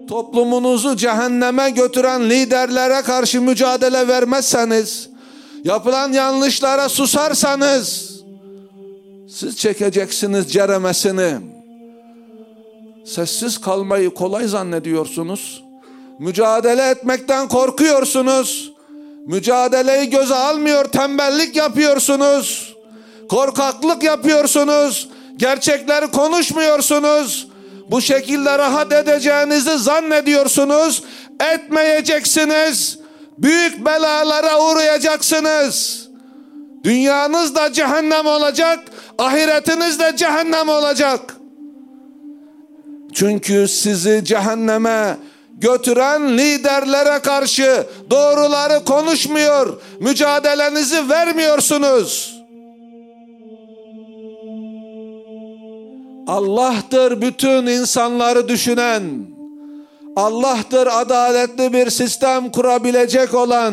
toplumunuzu cehenneme götüren liderlere karşı mücadele vermezseniz, yapılan yanlışlara susarsanız, siz çekeceksiniz ceremesini. Sessiz kalmayı kolay zannediyorsunuz. Mücadele etmekten korkuyorsunuz. Mücadeleyi göze almıyor, tembellik yapıyorsunuz. Korkaklık yapıyorsunuz. Gerçekleri konuşmuyorsunuz. Bu şekilde rahat edeceğinizi zannediyorsunuz. Etmeyeceksiniz. Büyük belalara uğrayacaksınız. Dünyanız da cehennem olacak, ahiretiniz de cehennem olacak. Çünkü sizi cehenneme götüren liderlere karşı doğruları konuşmuyor, mücadelenizi vermiyorsunuz. Allah'tır bütün insanları düşünen, Allah'tır adaletli bir sistem kurabilecek olan.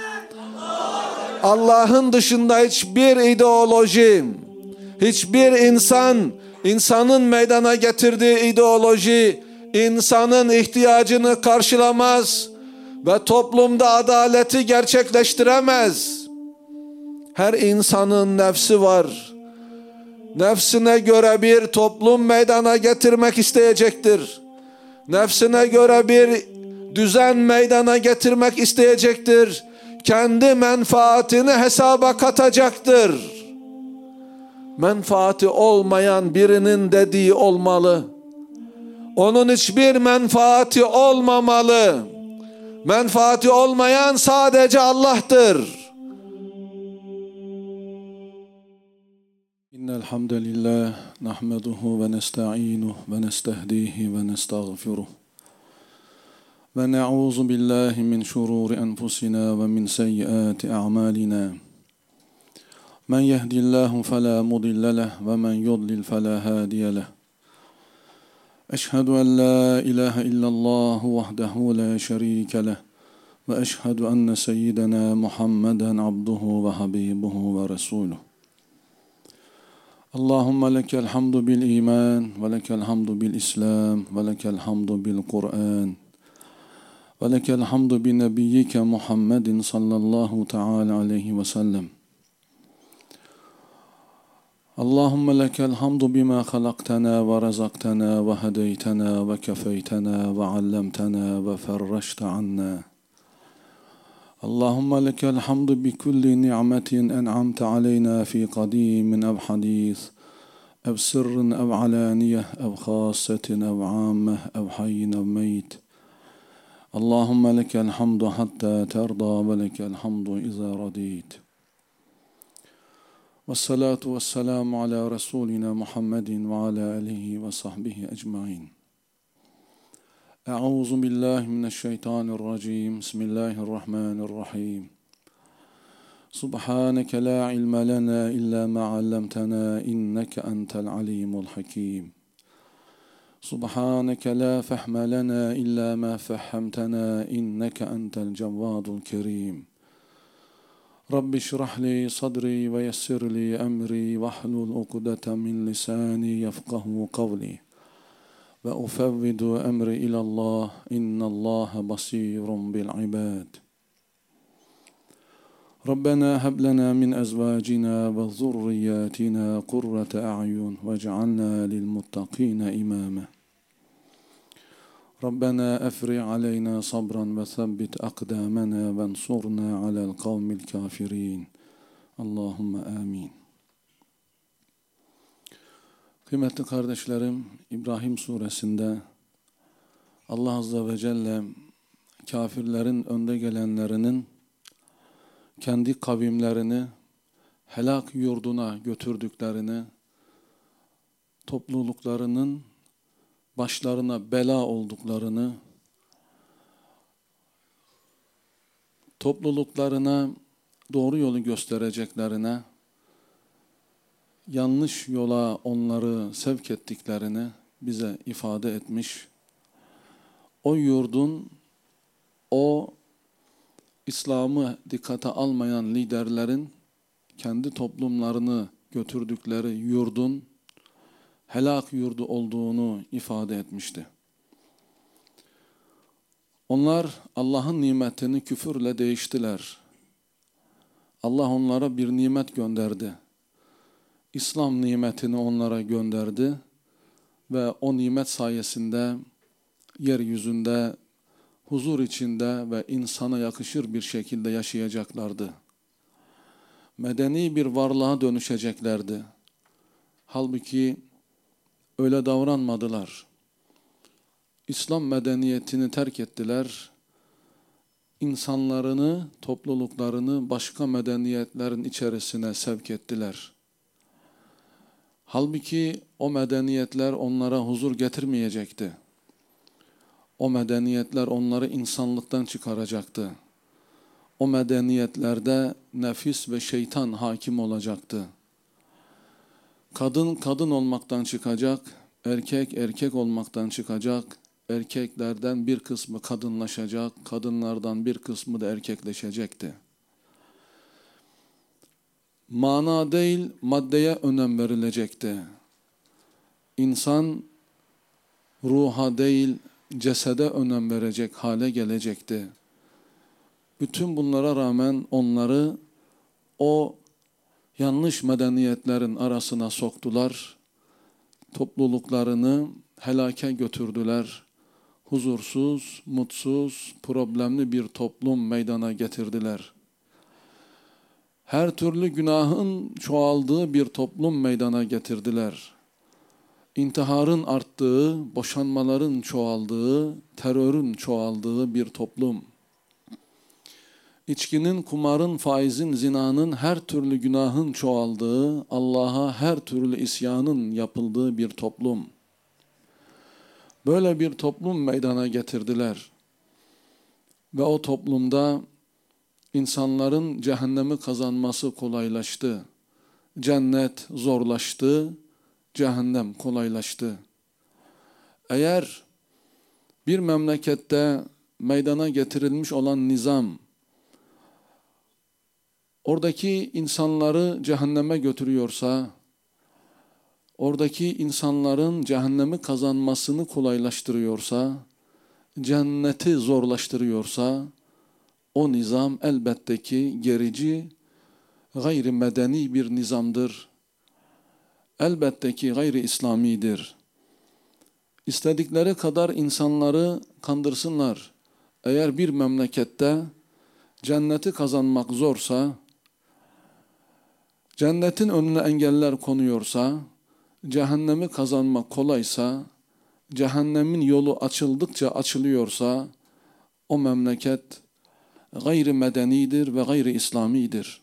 Allah'ın dışında hiçbir ideoloji, hiçbir insanın meydana getirdiği ideoloji, insanın ihtiyacını karşılamaz ve toplumda adaleti gerçekleştiremez. Her insanın nefsi var. Nefsine göre bir toplum meydana getirmek isteyecektir. Nefsine göre bir düzen meydana getirmek isteyecektir. Kendi menfaatini hesaba katacaktır. Menfaati olmayan birinin dediği olmalı. Onun hiçbir menfaati olmamalı. Menfaati olmayan sadece Allah'tır. İnnel hamdelellahi nahmeduhu ve nestainuhu ve nestehdihi ve nestağfiruh. Ve na'uzu billahi min şururi enfusina ve min seyyiati a'malina. Men yehdillahu fela mudille leh ve men yudlil fela hadiye leh. Eşhedü en la ilahe illallah vahdehu la şerike leh ve eşhedü enne seyyidena Muhammeden abduhu ve habibuhu ve resuluh. Allahümme lekel hamdu bil iman ve lekel hamdu bil islam ve lekel hamdu bil Kur'an ve lekel hamdu bi nebiyyike Muhammedin sallallahu teala aleyhi ve sellem. Allahümme lekel hamdu bima halaktana ve razaktana ve hedeytana ve kefeytana ve allemtana ve ferreşte anna. Allahümme lekel hamdu bi kulli ni'metin en'amte aleyna fi kadimin ev hadis, ev sirrin ev alaniyeh, ev khassetin ev ammeh, ev hayyin ev meyt. Allahümme lekel hamdu hatta terda ve lekel hamdu iza radit. Vessalatu vesselamu ala Resulina Muhammedin ve ala alihi ve sahbihi ecmain. Euzu billahi mineşşeytanirracim. Bismillahirrahmanirrahim. Subhaneke la ilme lena illa ma allamtana inneke entel alimul hakim. Subhaneke la fehme lena illa ma fehhamtana inneke entel cevvadul kerim. Rabbi şrah li sadri ve yessir li emri ve hlul ukdeten min lisani yefkahu kavli. Ve ufevvidu emri ilallah innallaha basirun bil ibad. Rabbena heb lena min ezvacina ve zurriyatina kurrate a'yun vec'alna lil muttaqina imama. Rabbena efri aleyna sabran ve thabbit akdamana ve ensurna alel kavmil kafirin. Allahümme amin. Kıymetli kardeşlerim, İbrahim suresinde Allah Azze ve Celle kafirlerin önde gelenlerinin kendi kavimlerini helak yurduna götürdüklerini, topluluklarının başlarına bela olduklarını, topluluklarına doğru yolu göstereceklerine, yanlış yola onları sevk ettiklerini bize ifade etmiş. O yurdun, o İslam'ı dikkate almayan liderlerin kendi toplumlarını götürdükleri yurdun helak yurdu olduğunu ifade etmişti. Onlar Allah'ın nimetini küfürle değiştiler. Allah onlara bir nimet gönderdi. İslam nimetini onlara gönderdi ve o nimet sayesinde yeryüzünde huzur içinde ve insana yakışır bir şekilde yaşayacaklardı. Medeni bir varlığa dönüşeceklerdi. Halbuki öyle davranmadılar. İslam medeniyetini terk ettiler. İnsanlarını, topluluklarını başka medeniyetlerin içerisine sevk ettiler. Halbuki o medeniyetler onlara huzur getirmeyecekti. O medeniyetler onları insanlıktan çıkaracaktı. O medeniyetlerde nefis ve şeytan hakim olacaktı. Kadın kadın olmaktan çıkacak, erkek erkek olmaktan çıkacak, erkeklerden bir kısmı kadınlaşacak, kadınlardan bir kısmı da erkekleşecekti. Mana değil, maddeye önem verilecekti. İnsan ruha değil, cesede önem verecek hale gelecekti. Bütün bunlara rağmen onları o yanlış medeniyetlerin arasına soktular. Topluluklarını helake götürdüler. Huzursuz, mutsuz, problemli bir toplum meydana getirdiler. Her türlü günahın çoğaldığı bir toplum meydana getirdiler. İntiharın arttığı, boşanmaların çoğaldığı, terörün çoğaldığı bir toplum. İçkinin, kumarın, faizin, zinanın, her türlü günahın çoğaldığı, Allah'a her türlü isyanın yapıldığı bir toplum. Böyle bir toplum meydana getirdiler. Ve o toplumda insanların cehennemi kazanması kolaylaştı. Cennet zorlaştı, cehennem kolaylaştı. Eğer bir memlekette meydana getirilmiş olan nizam, oradaki insanları cehenneme götürüyorsa, oradaki insanların cehennemi kazanmasını kolaylaştırıyorsa, cenneti zorlaştırıyorsa, o nizam elbette ki gerici, gayri medeni bir nizamdır. Elbette ki gayri İslamidir. İstedikleri kadar insanları kandırsınlar. Eğer bir memlekette cenneti kazanmak zorsa, cennetin önüne engeller konuyorsa, cehennemi kazanmak kolaysa, cehennemin yolu açıldıkça açılıyorsa, o memleket gayri medenidir ve gayri İslamidir.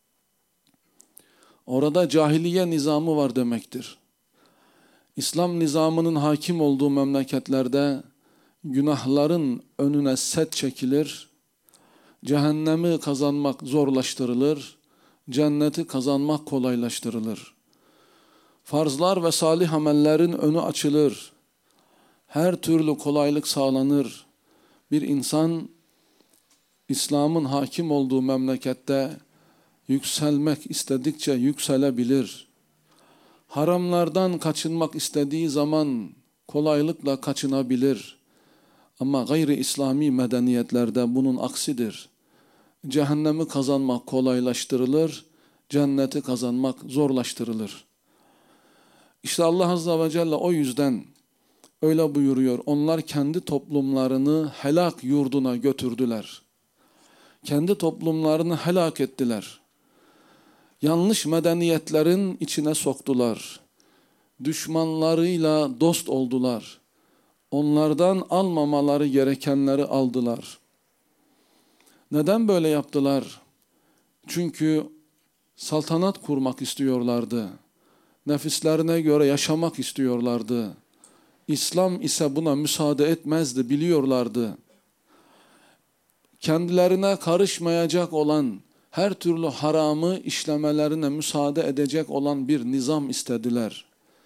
Orada cahiliye nizamı var demektir. İslam nizamının hakim olduğu memleketlerde günahların önüne set çekilir, cehennemi kazanmak zorlaştırılır, cenneti kazanmak kolaylaştırılır. Farzlar ve salih amellerin önü açılır, her türlü kolaylık sağlanır. Bir insan İslam'ın hakim olduğu memlekette yükselmek istedikçe yükselebilir. Haramlardan kaçınmak istediği zaman kolaylıkla kaçınabilir. Ama gayri İslami medeniyetlerde bunun aksidir. Cehennemi kazanmak kolaylaştırılır, cenneti kazanmak zorlaştırılır. İşte Allah Azze ve Celle o yüzden öyle buyuruyor. Onlar kendi toplumlarını helak yurduna götürdüler. Kendi toplumlarını helak ettiler. Yanlış medeniyetlerin içine soktular. Düşmanlarıyla dost oldular. Onlardan almamaları gerekenleri aldılar. Neden böyle yaptılar? Çünkü saltanat kurmak istiyorlardı. Nefislerine göre yaşamak istiyorlardı. İslam ise buna müsaade etmezdi, biliyorlardı. Kendilerine karışmayacak olan, her türlü haramı işlemelerine müsaade edecek olan bir nizam istediler.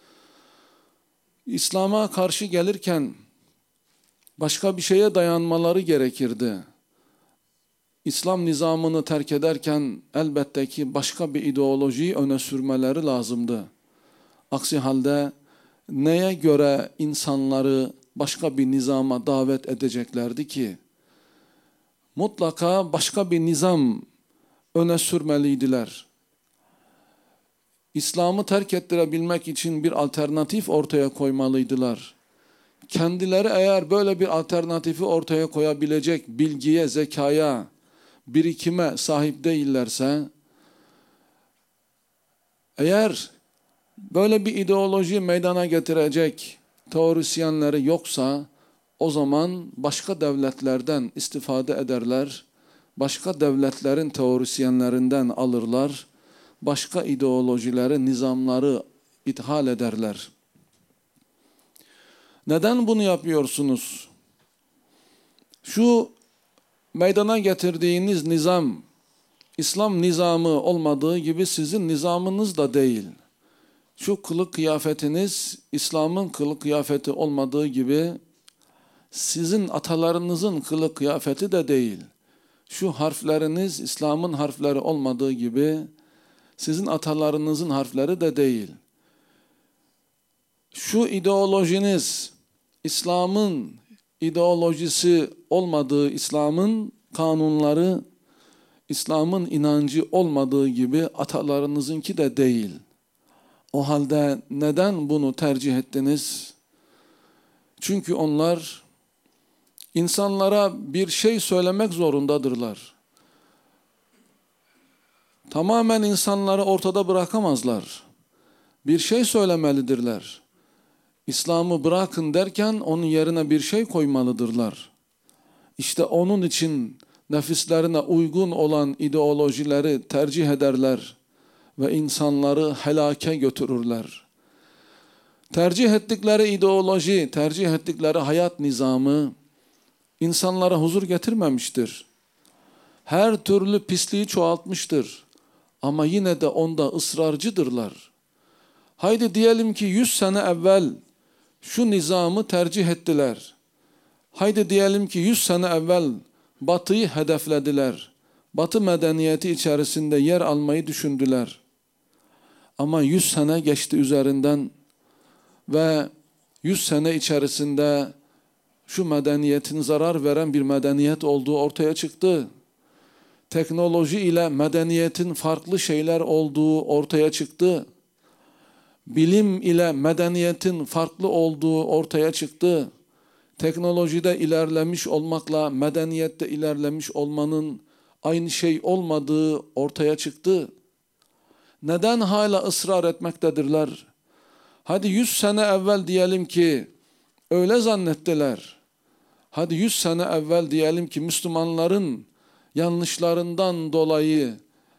İslam'a karşı gelirken başka bir şeye dayanmaları gerekirdi. İslam nizamını terk ederken elbette ki başka bir ideolojiyi öne sürmeleri lazımdı. Aksi halde neye göre insanları başka bir nizama davet edeceklerdi ki? mutlaka başka bir nizam öne sürmeliydiler. İslam'ı terk ettirebilmek için bir alternatif ortaya koymalıydılar. Kendileri eğer böyle bir alternatifi ortaya koyabilecek bilgiye, zekaya, birikime sahip değillerse, eğer böyle bir ideoloji meydana getirecek teorisyenleri yoksa, o zaman başka devletlerden istifade ederler, başka devletlerin teorisyenlerinden alırlar, başka ideolojileri, nizamları ithal ederler. Neden bunu yapıyorsunuz? Şu meydana getirdiğiniz nizam, İslam nizamı olmadığı gibi sizin nizamınız da değil. Şu kılık kıyafetiniz, İslam'ın kılık kıyafeti olmadığı gibi, sizin atalarınızın kılık kıyafeti de değil. Şu harfleriniz, İslam'ın harfleri olmadığı gibi, sizin atalarınızın harfleri de değil. Şu ideolojiniz, İslam'ın ideolojisi olmadığı, İslam'ın kanunları, İslam'ın inancı olmadığı gibi atalarınızınki de değil. O halde neden bunu tercih ettiniz? Çünkü onlar insanlara bir şey söylemek zorundadırlar. Tamamen insanları ortada bırakamazlar. Bir şey söylemelidirler. İslam'ı bırakın derken onun yerine bir şey koymalıdırlar. İşte onun için nefislerine uygun olan ideolojileri tercih ederler ve insanları helake götürürler. Tercih ettikleri ideoloji, tercih ettikleri hayat nizamı insanlara huzur getirmemiştir. Her türlü pisliği çoğaltmıştır. Ama yine de onda ısrarcıdırlar. Haydi diyelim ki 100 sene evvel şu nizamı tercih ettiler. Haydi diyelim ki 100 sene evvel Batı'yı hedeflediler. Batı medeniyeti içerisinde yer almayı düşündüler. Ama 100 sene geçti üzerinden ve 100 sene içerisinde şu medeniyetin zarar veren bir medeniyet olduğu ortaya çıktı. Teknoloji ile medeniyetin farklı şeyler olduğu ortaya çıktı. Bilim ile medeniyetin farklı olduğu ortaya çıktı. Teknolojide ilerlemiş olmakla medeniyette ilerlemiş olmanın aynı şey olmadığı ortaya çıktı. Neden hala ısrar etmektedirler? Hadi 100 sene evvel diyelim ki öyle zannettiler. Hadi 100 sene evvel diyelim ki Müslümanların yanlışlarından dolayı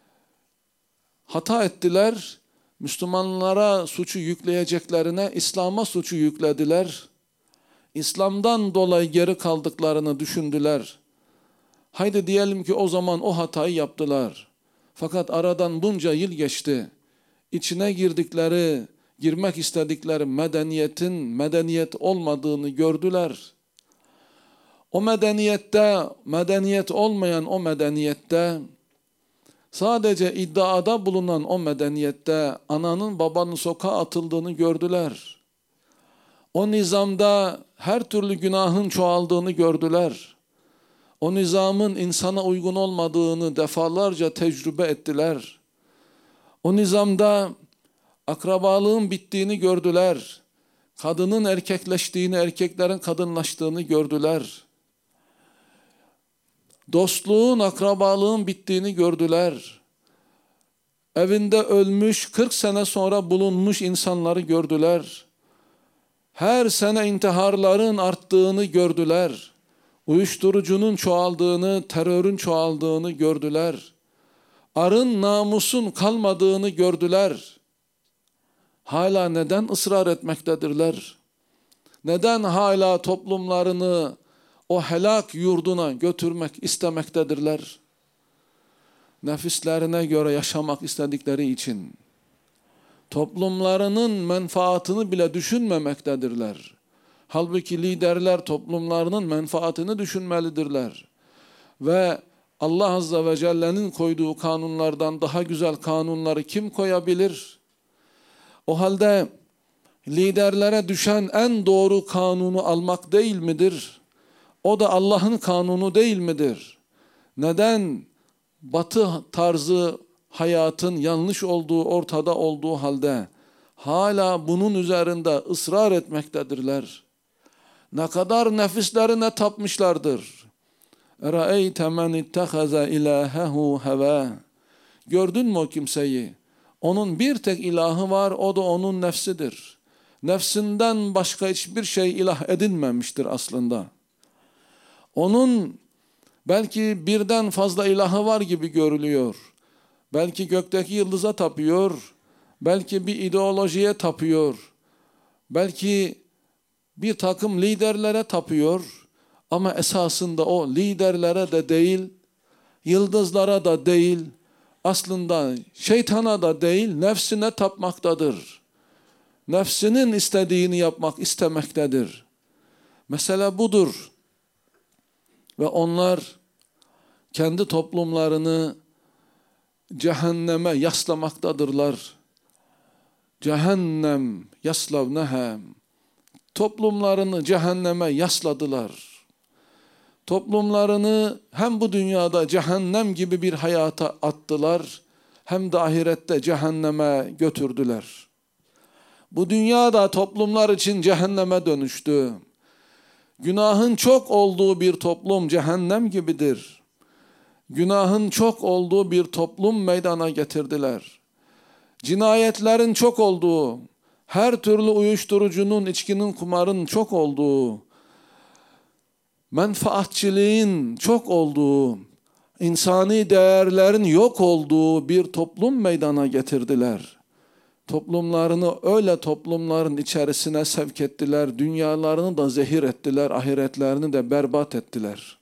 hata ettiler. Müslümanlara suçu yükleyeceklerine İslam'a suçu yüklediler. İslam'dan dolayı geri kaldıklarını düşündüler. Haydi diyelim ki o zaman o hatayı yaptılar. Fakat aradan bunca yıl geçti. İçine girmek istedikleri medeniyetin medeniyet olmadığını gördüler. O medeniyette, medeniyet olmayan o medeniyette, sadece iddiada bulunan o medeniyette ananın babanın sokağa atıldığını gördüler. O nizamda her türlü günahın çoğaldığını gördüler. O nizamın insana uygun olmadığını defalarca tecrübe ettiler. O nizamda akrabalığın bittiğini gördüler. Kadının erkekleştiğini, erkeklerin kadınlaştığını gördüler. Dostluğun, akrabalığın bittiğini gördüler. Evinde ölmüş, 40 sene sonra bulunmuş insanları gördüler. Her sene intiharların arttığını gördüler. Uyuşturucunun çoğaldığını, terörün çoğaldığını gördüler. Arın, namusun kalmadığını gördüler. Hala neden ısrar etmektedirler? Neden hala toplumlarını o helak yurduna götürmek istemektedirler? Nefislerine göre yaşamak istedikleri için toplumlarının menfaatini bile düşünmemektedirler. Halbuki liderler toplumlarının menfaatini düşünmelidirler. Ve Allah Azze ve Celle'nin koyduğu kanunlardan daha güzel kanunları kim koyabilir? O halde liderlere düşen en doğru kanunu almak değil midir? O da Allah'ın kanunu değil midir? Neden Batı tarzı hayatın yanlış olduğu ortada olduğu halde hala bunun üzerinde ısrar etmektedirler? Ne kadar nefislerine tapmışlardır. اَرَأَيْتَ مَنِ اتَّخَذَ اِلَٰهَهُ هَوَى Gördün mü o kimseyi? Onun bir tek ilahı var, o da onun nefsidir. Nefsinden başka hiçbir şey ilah edinmemiştir aslında. Onun belki birden fazla ilahı var gibi görülüyor. Belki gökteki yıldıza tapıyor, belki bir ideolojiye tapıyor, belki bir takım liderlere tapıyor ama esasında o liderlere de değil, yıldızlara da değil, aslında şeytana da değil, nefsine tapmaktadır. Nefsinin istediğini yapmak istemektedir. Mesele budur. Ve onlar kendi toplumlarını cehenneme yaslamaktadırlar. Cehennem yaslavnehem. Toplumlarını cehenneme yasladılar. Toplumlarını hem bu dünyada cehennem gibi bir hayata attılar, hem de ahirette cehenneme götürdüler. Bu dünyada toplumlar için cehenneme dönüştü. Günahın çok olduğu bir toplum cehennem gibidir. Günahın çok olduğu bir toplum meydana getirdiler. Cinayetlerin çok olduğu, her türlü uyuşturucunun, içkinin, kumarın çok olduğu, menfaatçiliğin çok olduğu, insani değerlerin yok olduğu bir toplum meydana getirdiler. Toplumlarını öyle toplumların içerisine sevk ettiler, dünyalarını da zehir ettiler, ahiretlerini de berbat ettiler.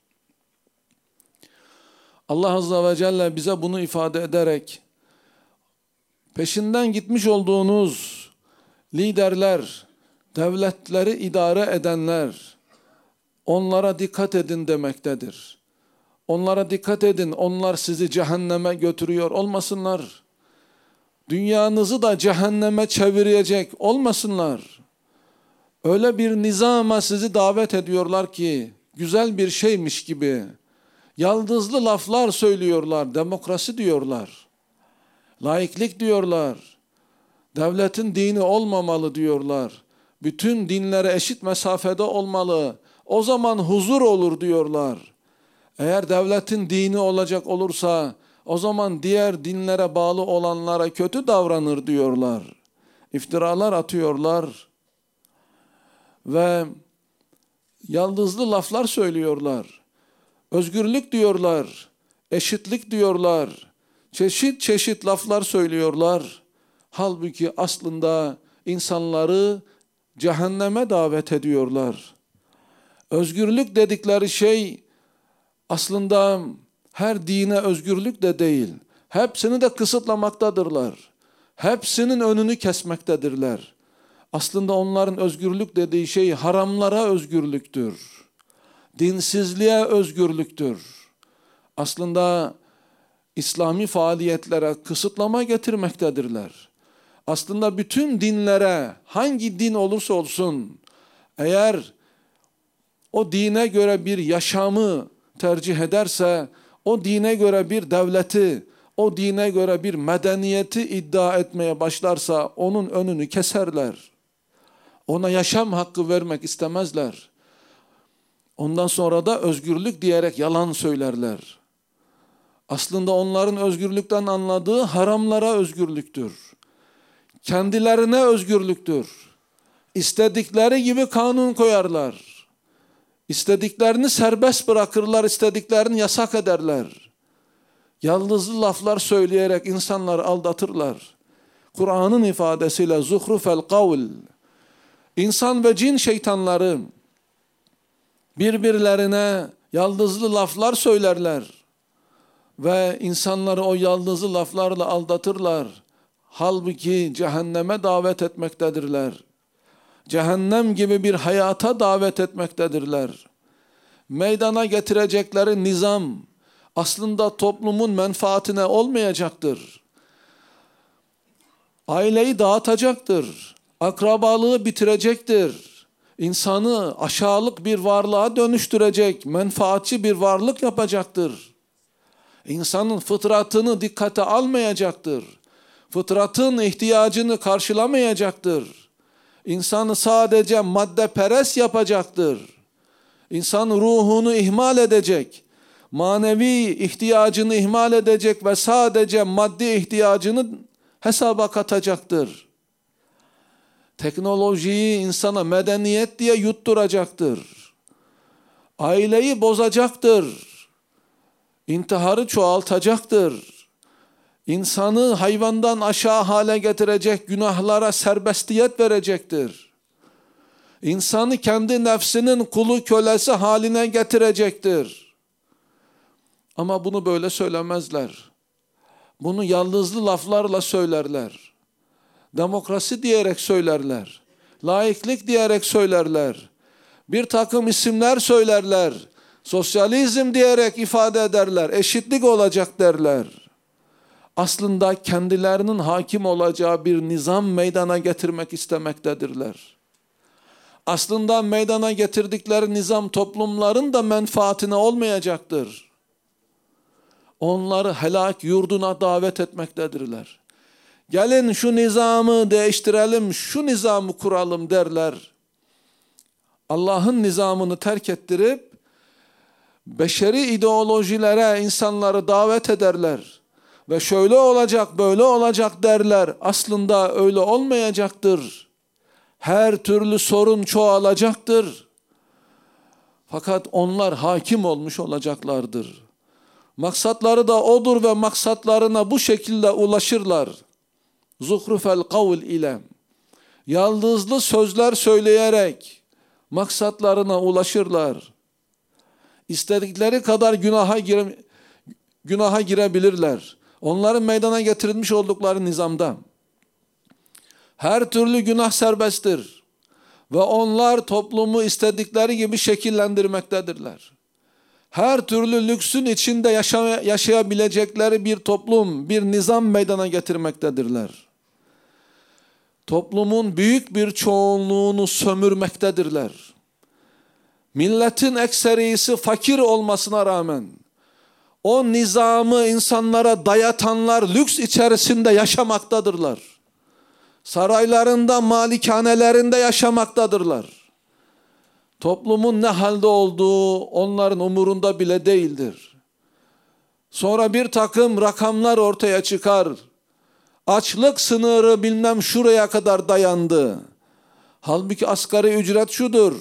Allah Azze ve Celle bize bunu ifade ederek, peşinden gitmiş olduğunuz liderler, devletleri idare edenler, onlara dikkat edin demektedir. Onlara dikkat edin, onlar sizi cehenneme götürüyor olmasınlar. Dünyanızı da cehenneme çevirecek olmasınlar. Öyle bir nizama sizi davet ediyorlar ki, güzel bir şeymiş gibi, yaldızlı laflar söylüyorlar, demokrasi diyorlar, laiklik diyorlar, devletin dini olmamalı diyorlar, bütün dinlere eşit mesafede olmalı, o zaman huzur olur diyorlar. Eğer devletin dini olacak olursa, o zaman diğer dinlere bağlı olanlara kötü davranır diyorlar. İftiralar atıyorlar ve yaldızlı laflar söylüyorlar. Özgürlük diyorlar, eşitlik diyorlar, çeşit çeşit laflar söylüyorlar. Halbuki aslında insanları cehenneme davet ediyorlar. Özgürlük dedikleri şey aslında her dine özgürlük de değil. Hepsini de kısıtlamaktadırlar. Hepsinin önünü kesmektedirler. Aslında onların özgürlük dediği şey haramlara özgürlüktür. Dinsizliğe özgürlüktür. Aslında İslami faaliyetlere kısıtlama getirmektedirler. Aslında bütün dinlere, hangi din olursa olsun, eğer o dine göre bir yaşamı tercih ederse, o dine göre bir devleti, o dine göre bir medeniyeti iddia etmeye başlarsa onun önünü keserler. Ona yaşam hakkı vermek istemezler. Ondan sonra da özgürlük diyerek yalan söylerler. Aslında onların özgürlükten anladığı haramlara özgürlüktür. Kendilerine özgürlüktür. İstedikleri gibi kanun koyarlar. İstediklerini serbest bırakırlar, istediklerini yasak ederler. Yaldızlı laflar söyleyerek insanları aldatırlar. Kur'an'ın ifadesiyle zuhrufel kavl, İnsan ve cin şeytanları birbirlerine yaldızlı laflar söylerler ve insanları o yaldızlı laflarla aldatırlar. Halbuki cehenneme davet etmektedirler. Cehennem gibi bir hayata davet etmektedirler. Meydana getirecekleri nizam aslında toplumun menfaatine olmayacaktır. Aileyi dağıtacaktır. Akrabalığı bitirecektir. İnsanı aşağılık bir varlığa dönüştürecek, menfaatçi bir varlık yapacaktır. İnsanın fıtratını dikkate almayacaktır. Fıtratın ihtiyacını karşılamayacaktır. İnsanı sadece maddeperest yapacaktır. İnsan ruhunu ihmal edecek. Manevi ihtiyacını ihmal edecek ve sadece maddi ihtiyacını hesaba katacaktır. Teknolojiyi insana medeniyet diye yutturacaktır. Aileyi bozacaktır. İntiharı çoğaltacaktır. İnsanı hayvandan aşağı hale getirecek, günahlara serbestiyet verecektir. İnsanı kendi nefsinin kulu kölesi haline getirecektir. Ama bunu böyle söylemezler. Bunu yaldızlı laflarla söylerler. Demokrasi diyerek söylerler. Laiklik diyerek söylerler. Bir takım isimler söylerler. Sosyalizm diyerek ifade ederler. Eşitlik olacak derler. Aslında kendilerinin hakim olacağı bir nizam meydana getirmek istemektedirler. Aslında meydana getirdikleri nizam toplumların da menfaatine olmayacaktır. Onları helak yurduna davet etmektedirler. Gelin şu nizamı değiştirelim, şu nizamı kuralım derler. Allah'ın nizamını terk ettirip beşeri ideolojilere insanları davet ederler. Ve şöyle olacak, böyle olacak derler. Aslında öyle olmayacaktır. Her türlü sorun çoğalacaktır. Fakat onlar hakim olmuş olacaklardır. Maksatları da odur ve maksatlarına bu şekilde ulaşırlar. Zuhrufel kavl ile yaldızlı sözler söyleyerek maksatlarına ulaşırlar. İstedikleri kadar günaha girebilirler. Onların meydana getirilmiş oldukları nizamda her türlü günah serbesttir. Ve onlar toplumu istedikleri gibi şekillendirmektedirler. Her türlü lüksün içinde yaşayabilecekleri bir toplum, bir nizam meydana getirmektedirler. Toplumun büyük bir çoğunluğunu sömürmektedirler. Milletin ekserisi fakir olmasına rağmen o nizamı insanlara dayatanlar lüks içerisinde yaşamaktadırlar. Saraylarında, malikanelerinde yaşamaktadırlar. Toplumun ne halde olduğu onların umurunda bile değildir. Sonra bir takım rakamlar ortaya çıkar. Açlık sınırı bilmem şuraya kadar dayandı. Halbuki asgari ücret şudur.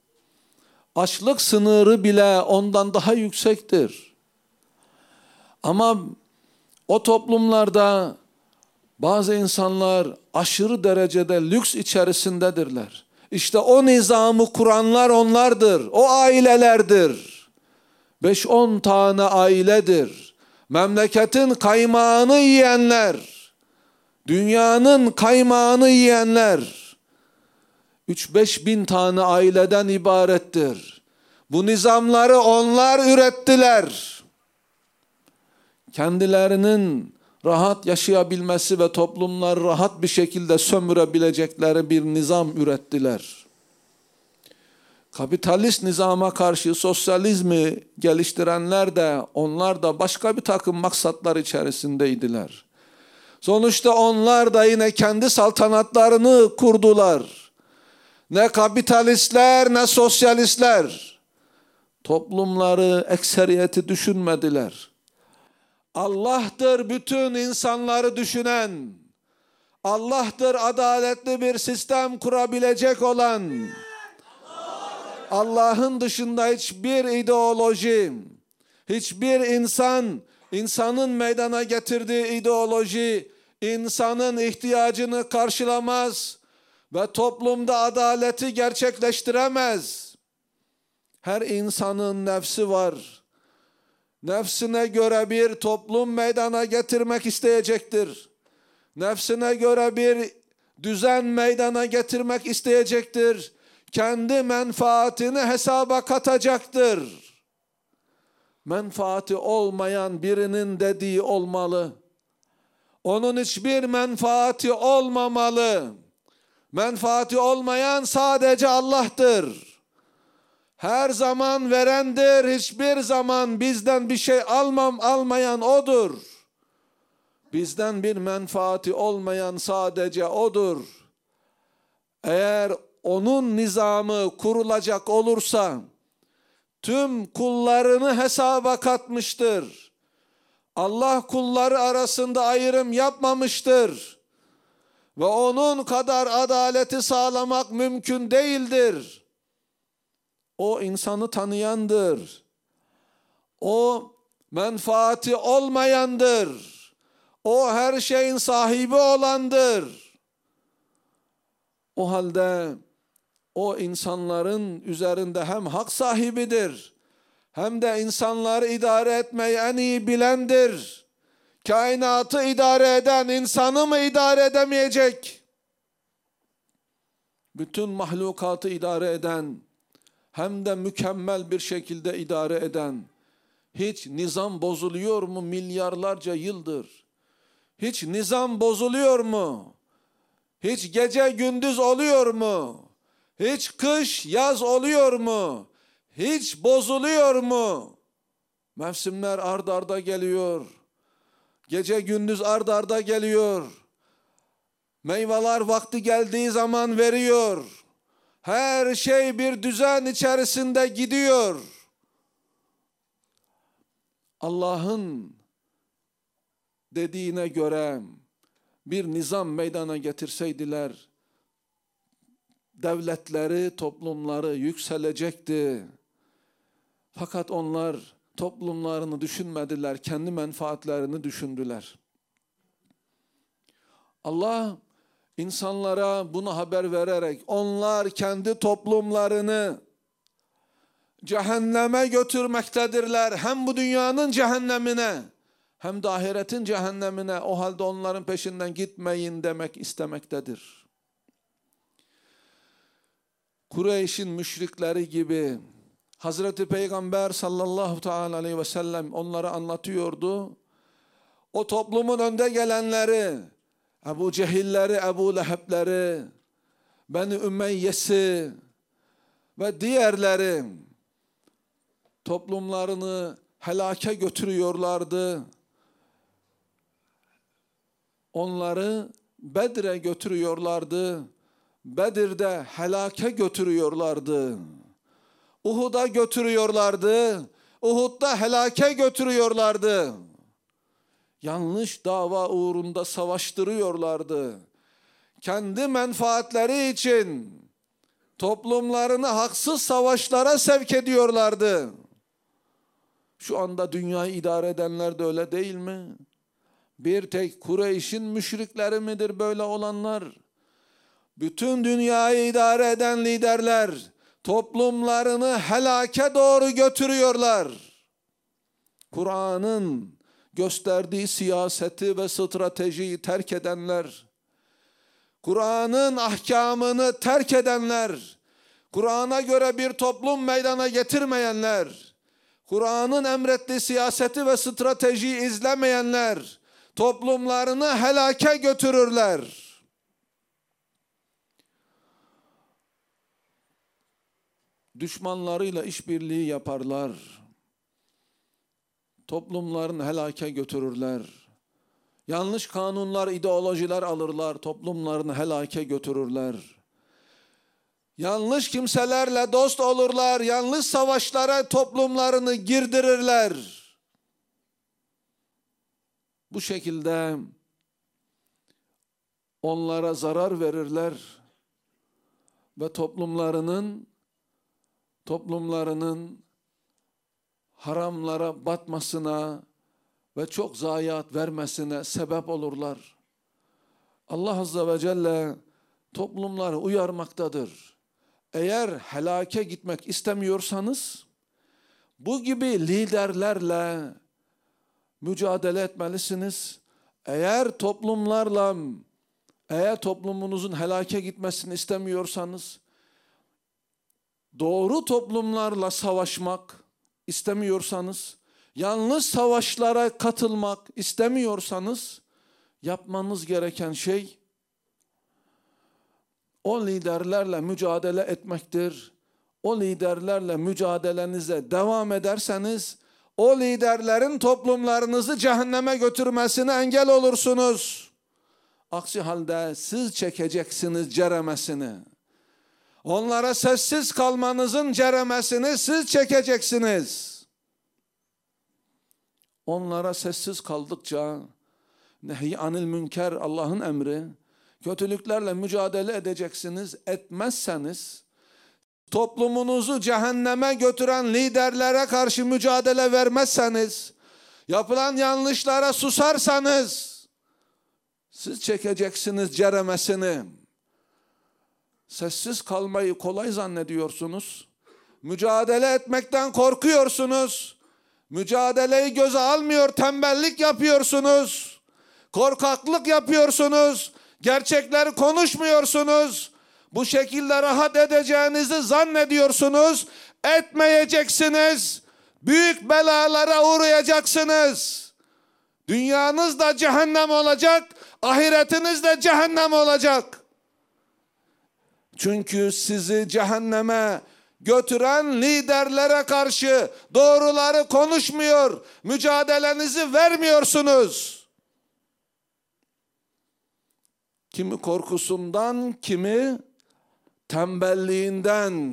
Açlık sınırı bile ondan daha yüksektir. Ama o toplumlarda bazı insanlar aşırı derecede lüks içerisindedirler. İşte o nizamı kuranlar onlardır. O ailelerdir. 5-10 tane ailedir. Memleketin kaymağını yiyenler. Dünyanın kaymağını yiyenler. 3-5 bin tane aileden ibarettir. Bu nizamları onlar ürettiler. Kendilerinin rahat yaşayabilmesi ve toplumları rahat bir şekilde sömürebilecekleri bir nizam ürettiler. Kapitalist nizama karşı sosyalizmi geliştirenler de onlar da başka bir takım maksatlar içerisindeydiler. Sonuçta onlar da yine kendi saltanatlarını kurdular. Ne kapitalistler ne sosyalistler toplumları, ekseriyeti düşünmediler. Allah'tır bütün insanları düşünen, Allah'tır adaletli bir sistem kurabilecek olan. Allah'ın dışında hiçbir ideoloji, hiçbir insanın meydana getirdiği ideoloji, insanın ihtiyacını karşılamaz ve toplumda adaleti gerçekleştiremez. Her insanın nefsi var. Nefsine göre bir toplum meydana getirmek isteyecektir. Nefsine göre bir düzen meydana getirmek isteyecektir. Kendi menfaatini hesaba katacaktır. Menfaati olmayan birinin dediği olmalı. Onun hiçbir menfaati olmamalı. Menfaati olmayan sadece Allah'tır. Her zaman verendir. Hiçbir zaman bizden bir şey almayan O'dur. Bizden bir menfaati olmayan sadece O'dur. Eğer O'nun nizamı kurulacak olursa tüm kullarını hesaba katmıştır. Allah kulları arasında ayrım yapmamıştır. Ve O'nun kadar adaleti sağlamak mümkün değildir. O insanı tanıyandır. O menfaati olmayandır. O her şeyin sahibi olandır. O halde o insanların üzerinde hem hak sahibidir, hem de insanları idare etmeyi en iyi bilendir. Kainatı idare eden insanı mı idare edemeyecek? Bütün mahlukatı idare eden, hem de mükemmel bir şekilde idare eden, hiç nizam bozuluyor mu milyarlarca yıldır? Hiç nizam bozuluyor mu? Hiç gece gündüz oluyor mu? Hiç kış yaz oluyor mu? Hiç bozuluyor mu? Mevsimler ard arda geliyor. Gece gündüz ard arda geliyor. Meyveler vakti geldiği zaman veriyor. Her şey bir düzen içerisinde gidiyor. Allah'ın dediğine göre bir nizam meydana getirseydiler, devletleri, toplumları yükselecekti. Fakat onlar toplumlarını düşünmediler, kendi menfaatlerini düşündüler. Allah insanlara bunu haber vererek onlar kendi toplumlarını cehenneme götürmektedirler. Hem bu dünyanın cehennemine hem de ahiretin cehennemine. O halde onların peşinden gitmeyin demek istemektedir. Kureyş'in müşrikleri gibi Hazreti Peygamber sallallahu teala aleyhi ve sellem onlara anlatıyordu. O toplumun önde gelenleri, Ebu Cehilleri, Ebu Lehebleri, Beni Ümeyye'si ve diğerleri toplumlarını helake götürüyorlardı. Onları Bedir'e götürüyorlardı. Bedir'de helake götürüyorlardı. Uhud'a götürüyorlardı. Uhud'da helake götürüyorlardı. Yanlış dava uğrunda savaştırıyorlardı. Kendi menfaatleri için toplumlarını haksız savaşlara sevk ediyorlardı. Şu anda dünyayı idare edenler de öyle değil mi? Bir tek Kureyş'in müşrikleri midir böyle olanlar? Bütün dünyayı idare eden liderler toplumlarını helake doğru götürüyorlar. Kur'an'ın gösterdiği siyaseti ve stratejiyi terk edenler, Kur'an'ın ahkamını terk edenler, Kur'an'a göre bir toplum meydana getirmeyenler, Kur'an'ın emrettiği siyaseti ve stratejiyi izlemeyenler toplumlarını helake götürürler. Düşmanlarıyla işbirliği yaparlar. Toplumlarını helake götürürler. Yanlış kanunlar, ideolojiler alırlar. Toplumlarını helake götürürler. Yanlış kimselerle dost olurlar. Yanlış savaşlara toplumlarını girdirirler. Bu şekilde onlara zarar verirler ve toplumlarının haramlara batmasına ve çok zayiat vermesine sebep olurlar. Allah Azze ve Celle toplumları uyarmaktadır. Eğer helake gitmek istemiyorsanız bu gibi liderlerle mücadele etmelisiniz. Eğer toplumunuzun helake gitmesini istemiyorsanız, doğru toplumlarla savaşmak istemiyorsanız, yanlış savaşlara katılmak istemiyorsanız, yapmanız gereken şey o liderlerle mücadele etmektir. o liderlerle mücadelenize devam ederseniz, o liderlerin toplumlarınızı cehenneme götürmesine engel olursunuz. Aksi halde siz çekeceksiniz ceremesini. Onlara sessiz kalmanızın ceremesini siz çekeceksiniz. Onlara sessiz kaldıkça, nehy anil münker Allah'ın emri, kötülüklerle mücadele edeceksiniz. Etmezseniz, toplumunuzu cehenneme götüren liderlere karşı mücadele vermezseniz, yapılan yanlışlara susarsanız, siz çekeceksiniz ceremesini. Sessiz kalmayı kolay zannediyorsunuz. Mücadele etmekten korkuyorsunuz. Mücadeleyi göze almıyor, tembellik yapıyorsunuz. Korkaklık yapıyorsunuz. Gerçekleri konuşmuyorsunuz. Bu şekilde rahat edeceğinizi zannediyorsunuz. Etmeyeceksiniz. Büyük belalara uğrayacaksınız. Dünyanız da cehennem olacak, ahiretiniz de cehennem olacak. Çünkü sizi cehenneme götüren liderlere karşı doğruları konuşmuyor, mücadelenizi vermiyorsunuz. Kimi korkusundan, kimi tembelliğinden,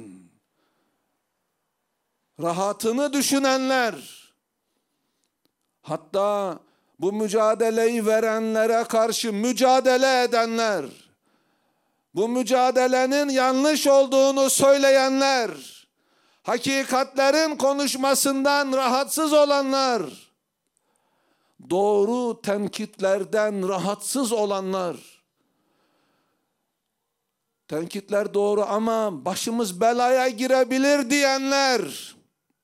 rahatını düşünenler, hatta bu mücadeleyi verenlere karşı mücadele edenler, bu mücadelenin yanlış olduğunu söyleyenler, hakikatlerin konuşmasından rahatsız olanlar, doğru tenkitlerden rahatsız olanlar, tenkitler doğru ama başımız belaya girebilir diyenler,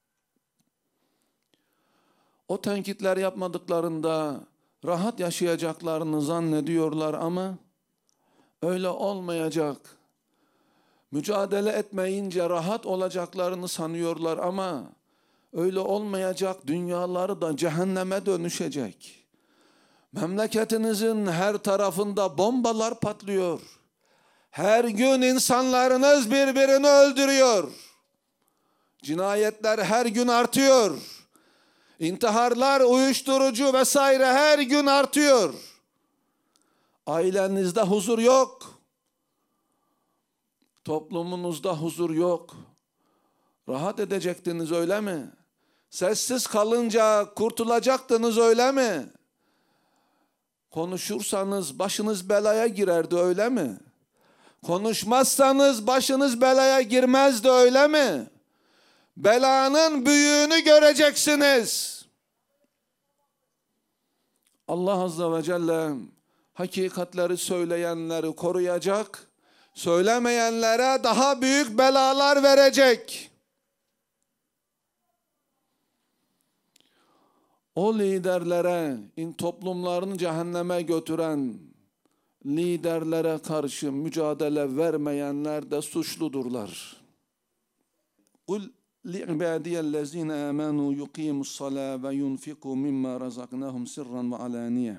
o tenkitler yapmadıklarında rahat yaşayacaklarını zannediyorlar ama öyle olmayacak. Mücadele etmeyince rahat olacaklarını sanıyorlar ama öyle olmayacak. Dünyaları da cehenneme dönüşecek. Memleketinizin her tarafında bombalar patlıyor. Her gün insanlarınız birbirini öldürüyor. Cinayetler her gün artıyor. İntiharlar, uyuşturucu vesaire her gün artıyor. Ailenizde huzur yok. Toplumunuzda huzur yok. Rahat edecektiniz öyle mi? Sessiz kalınca kurtulacaktınız öyle mi? Konuşursanız başınız belaya girerdi öyle mi? Konuşmazsanız başınız belaya girmezdi öyle mi? Belanın büyüğünü göreceksiniz. Allah Azze ve Celle hakikatleri söyleyenleri koruyacak, söylemeyenlere daha büyük belalar verecek. O liderlere, toplumlarını cehenneme götüren liderlere karşı mücadele vermeyenler de suçludurlar. Kul li'ibadiyellezine amanu yuqimussalâ ve yunfiqu mimma razaknahum sirran ve alaniye.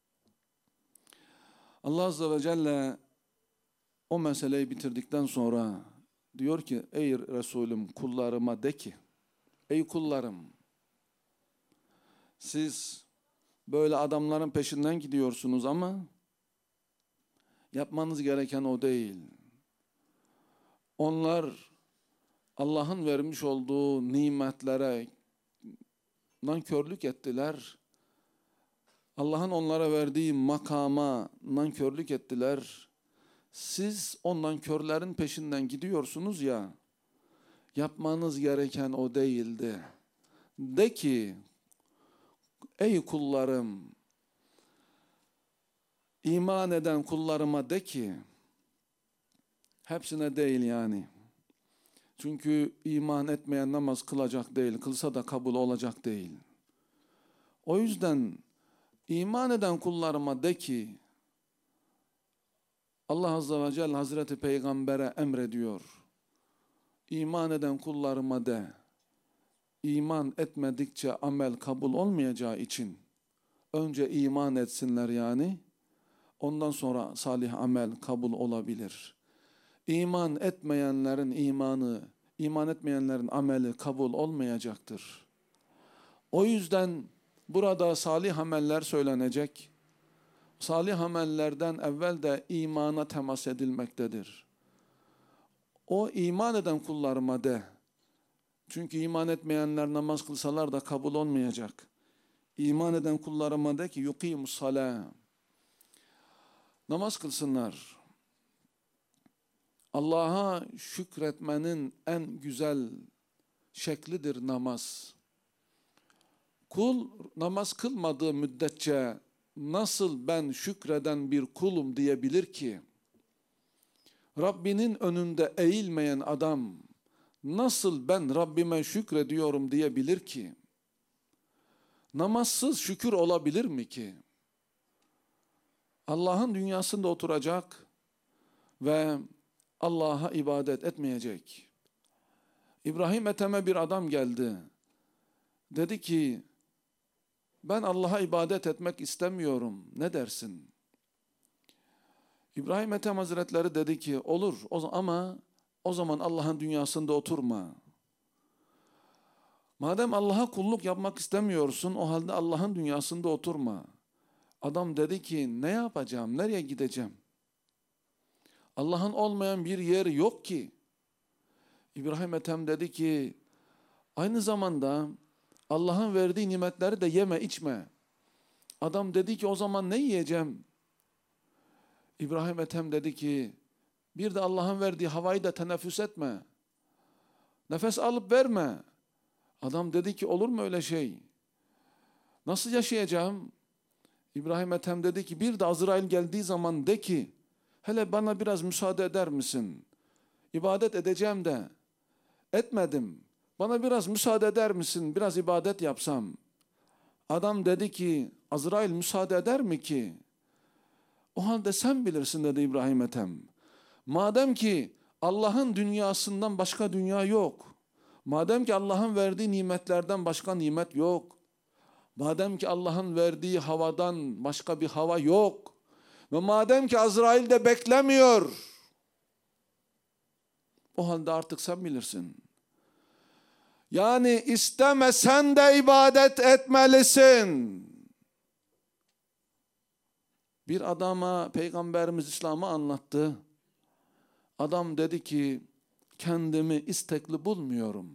Allah Azze ve Celle o meseleyi bitirdikten sonra diyor ki, ey Resulüm kullarıma de ki, ey kullarım, siz böyle adamların peşinden gidiyorsunuz ama yapmanız gereken o değil. Onlar Allah'ın vermiş olduğu nimetlere nankörlük ettiler. Allah'ın onlara verdiği makama nankörlük ettiler. Siz o nankörlerin peşinden gidiyorsunuz ya, yapmanız gereken o değildi. De ki, ey kullarım, iman eden kullarıma de ki, hepsine değil yani. Çünkü iman etmeyen namaz kılacak değil, kılsa da kabul olacak değil. O yüzden iman eden kullarıma de ki, Allah Azze ve Celle Hazreti Peygamber'e emrediyor. İman eden kullarıma de, iman etmedikçe amel kabul olmayacağı için önce iman etsinler yani, ondan sonra salih amel kabul olabilir. İman etmeyenlerin imanı iman etmeyenlerin ameli kabul olmayacaktır. O yüzden burada salih ameller söylenecek. Salih amellerden evvel de imana temas edilmektedir. O iman eden kullarıma de. Çünkü iman etmeyenler namaz kılsalar da kabul olmayacak. İman eden kullarıma de ki yukimus salâ. Namaz kılsınlar. Allah'a şükretmenin en güzel şeklidir namaz. Kul namaz kılmadığı müddetçe nasıl ben şükreden bir kulum diyebilir ki? Rabbinin önünde eğilmeyen adam nasıl ben Rabbime şükrediyorum diyebilir ki? Namazsız şükür olabilir mi ki? Allah'ın dünyasında oturacak ve Allah'a ibadet etmeyecek. İbrahim Ethem'e bir adam geldi. Dedi ki, ben Allah'a ibadet etmek istemiyorum. Ne dersin? İbrahim Ethem Hazretleri dedi ki, olur ama o zaman Allah'ın dünyasında oturma. Madem Allah'a kulluk yapmak istemiyorsun, o halde Allah'ın dünyasında oturma. Adam dedi ki, ne yapacağım, nereye gideceğim? Allah'ın olmayan bir yeri yok ki. İbrahim Ethem dedi ki, aynı zamanda Allah'ın verdiği nimetleri de yeme, içme. Adam dedi ki, o zaman ne yiyeceğim? İbrahim Ethem dedi ki, bir de Allah'ın verdiği havayı da teneffüs etme. Nefes alıp verme. Adam dedi ki, olur mu öyle şey? Nasıl yaşayacağım? İbrahim Ethem dedi ki, bir de Azrail geldiği zaman de ki, hele bana biraz müsaade eder misin? İbadet edeceğim de. Etmedim. Bana biraz müsaade eder misin? Biraz ibadet yapsam. Adam dedi ki, Azrail müsaade eder mi ki? O halde sen bilirsin dedi İbrahim Ethem. Madem ki Allah'ın dünyasından başka dünya yok. Madem ki Allah'ın verdiği nimetlerden başka nimet yok. Madem ki Allah'ın verdiği havadan başka bir hava yok. Ve madem ki Azrail de beklemiyor. O halde artık sen bilirsin. Yani istemesen de ibadet etmelisin. Bir adama Peygamberimiz İslam'ı anlattı. Adam dedi ki, kendimi istekli bulmuyorum.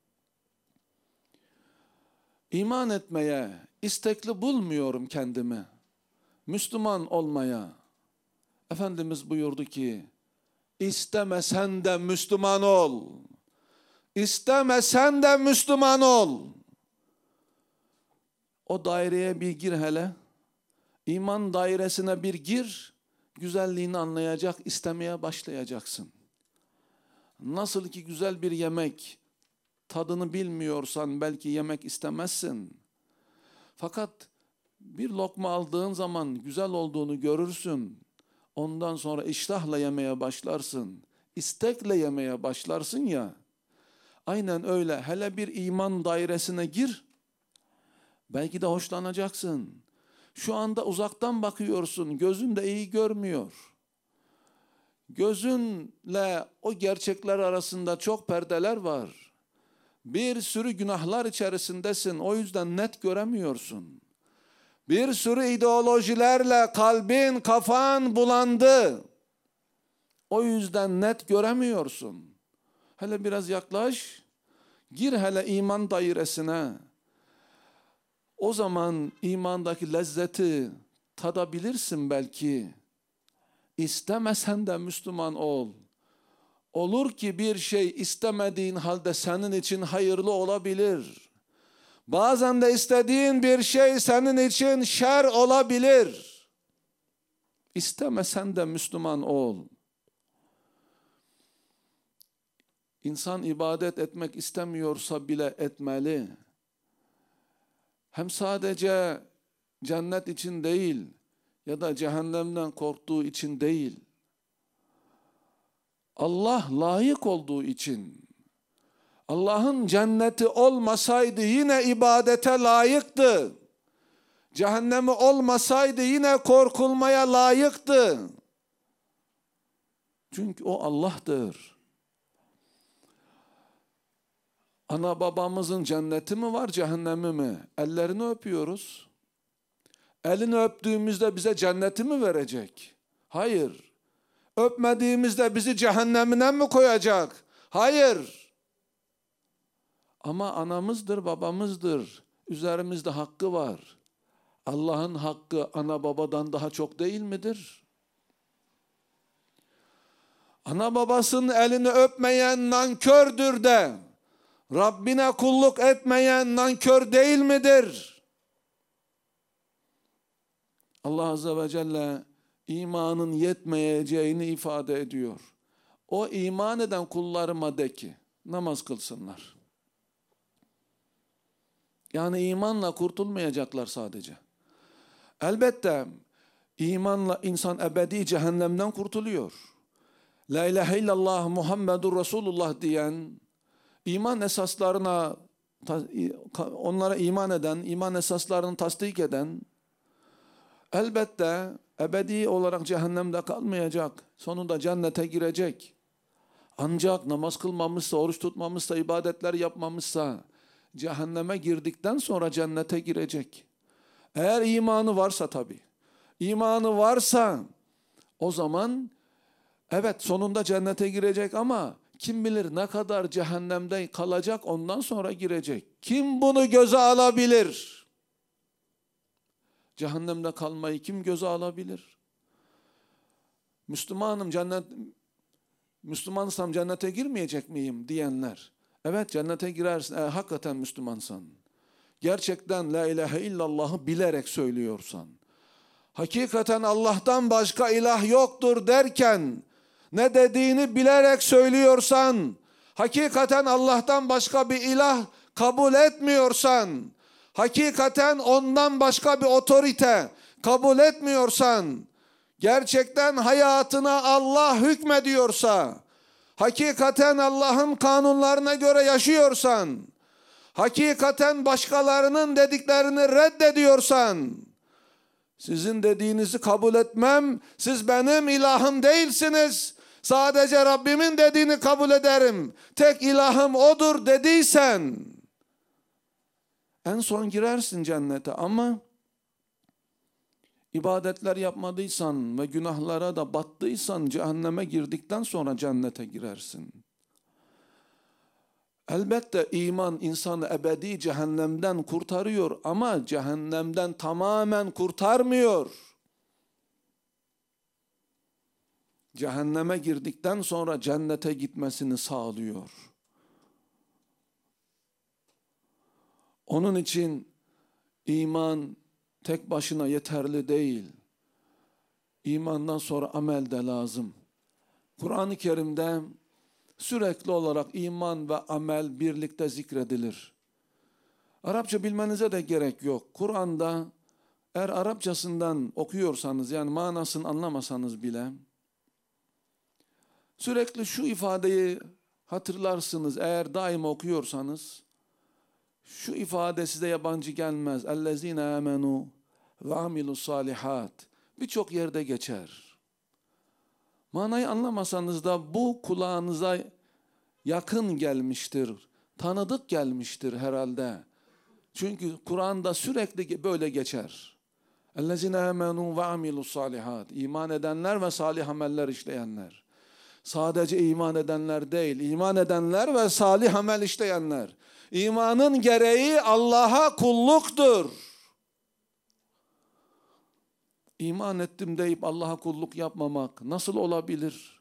İman etmeye istekli bulmuyorum kendimi. Müslüman olmaya. Efendimiz buyurdu ki, istemesen de Müslüman ol. İstemesen de Müslüman ol. O daireye bir gir hele. İman dairesine bir gir. Güzelliğini anlayacak, istemeye başlayacaksın. Nasıl ki güzel bir yemek, tadını bilmiyorsan belki yemek istemezsin. Fakat bir lokma aldığın zaman güzel olduğunu görürsün. Ondan sonra iştahla yemeye başlarsın. İstekle yemeye başlarsın ya. Aynen öyle. Hele bir iman dairesine gir. Belki de hoşlanacaksın. Şu anda uzaktan bakıyorsun. Gözün de iyi görmüyor. Gözünle o gerçekler arasında çok perdeler var. Bir sürü günahlar içerisindesin. O yüzden net göremiyorsun. Bir sürü ideolojilerle kalbin, kafan bulandı. O yüzden net göremiyorsun. Hele biraz yaklaş. Gir hele iman dairesine. O zaman imandaki lezzeti tadabilirsin belki. İstemesen de Müslüman ol. Olur ki bir şey istemediğin halde senin için hayırlı olabilir. Bazen de istediğin bir şey senin için şer olabilir. İstemesen de Müslüman ol. İnsan ibadet etmek istemiyorsa bile etmeli. Hem sadece cennet için değil ya da cehennemden korktuğu için değil. Allah layık olduğu için. Allah'ın cenneti olmasaydı yine ibadete layıktı. Cehennemi olmasaydı yine korkulmaya layıktı. Çünkü o Allah'tır. Ana babamızın cenneti mi var, cehennemi mi? Ellerini öpüyoruz. Elini öptüğümüzde bize cenneti mi verecek? Hayır. Öpmediğimizde bizi cehennemine mi koyacak? Hayır. Ama anamızdır, babamızdır. Üzerimizde hakkı var. Allah'ın hakkı ana babadan daha çok değil midir? Ana babasının elini öpmeyen nankördür de, Rabbine kulluk etmeyen nankör değil midir? Allah Azze ve Celle imanın yetmeyeceğini ifade ediyor. O iman eden kullarıma de ki, namaz kılsınlar. Yani imanla kurtulmayacaklar sadece. Elbette imanla insan ebedi cehennemden kurtuluyor. La ilahe illallah Muhammedur Resulullah diyen, iman esaslarına, onlara iman eden, iman esaslarını tasdik eden, elbette ebedi olarak cehennemde kalmayacak. Sonunda cennete girecek. Ancak namaz kılmamışsa, oruç tutmamışsa, ibadetler yapmamışsa, cehenneme girdikten sonra cennete girecek. Eğer imanı varsa tabii. İmanı varsa o zaman evet sonunda cennete girecek ama kim bilir ne kadar cehennemde kalacak, ondan sonra girecek. Kim bunu göze alabilir? Cehennemde kalmayı kim göze alabilir? Müslümansam cennete girmeyecek miyim diyenler. Evet, cennete girersin. Hakikaten Müslümansan. Gerçekten la ilahe illallah'ı bilerek söylüyorsan. Hakikaten Allah'tan başka ilah yoktur derken ne dediğini bilerek söylüyorsan, hakikaten Allah'tan başka bir ilah kabul etmiyorsan, hakikaten ondan başka bir otorite kabul etmiyorsan, gerçekten hayatına Allah hükmediyorsa, hakikaten Allah'ın kanunlarına göre yaşıyorsan, hakikaten başkalarının dediklerini reddediyorsan, sizin dediğinizi kabul etmem, siz benim ilahım değilsiniz, sadece Rabbimin dediğini kabul ederim, tek ilahım odur dediysen, en son girersin cennete. Ama ibadetler yapmadıysan ve günahlara da battıysan cehenneme girdikten sonra cennete girersin. Elbette iman insanı ebedi cehennemden kurtarıyor ama cehennemden tamamen kurtarmıyor. Cehenneme girdikten sonra cennete gitmesini sağlıyor. Onun için iman tek başına yeterli değil. İmandan sonra amel de lazım. Kur'an-ı Kerim'de sürekli olarak iman ve amel birlikte zikredilir. Arapça bilmenize de gerek yok. Kur'an'da eğer Arapçasından okuyorsanız, yani manasını anlamasanız bile, sürekli şu ifadeyi hatırlarsınız eğer daima okuyorsanız. Şu ifade size yabancı gelmez. اَلَّذ۪ينَ آمَنُوا وَعَمِلُوا الصَّالِحَاتِ birçok yerde geçer. Manayı anlamasanız da bu kulağınıza yakın gelmiştir, tanıdık gelmiştir herhalde. Çünkü Kur'an'da sürekli böyle geçer. اَلَّذ۪ينَ آمَنُوا وَعَمِلُوا الصَّالِحَاتِ iman edenler ve salih ameller işleyenler. Sadece iman edenler değil, iman edenler ve salih amel işleyenler. İmanın gereği Allah'a kulluktur. İman ettim deyip Allah'a kulluk yapmamak nasıl olabilir?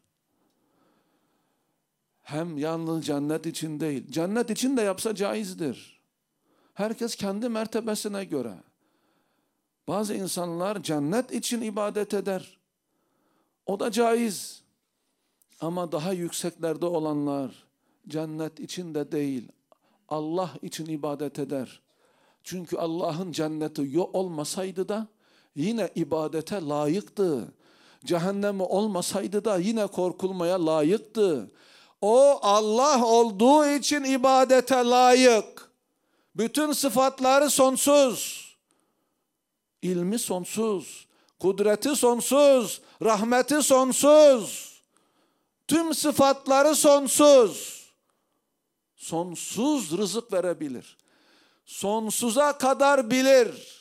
Hem yalnız cennet için değil, cennet için de yapsa caizdir. Herkes kendi mertebesine göre. Bazı insanlar cennet için ibadet eder. O da caiz. Ama daha yükseklerde olanlar cennet için de değil, Allah için ibadet eder. Çünkü Allah'ın cenneti olmasaydı da yine ibadete layıktı. Cehennemi olmasaydı da yine korkulmaya layıktı. O Allah olduğu için ibadete layık. Bütün sıfatları sonsuz. İlmi sonsuz. Kudreti sonsuz. Rahmeti sonsuz. Tüm sıfatları sonsuz. sonsuz rızık verebilir. Sonsuza kadar bilir.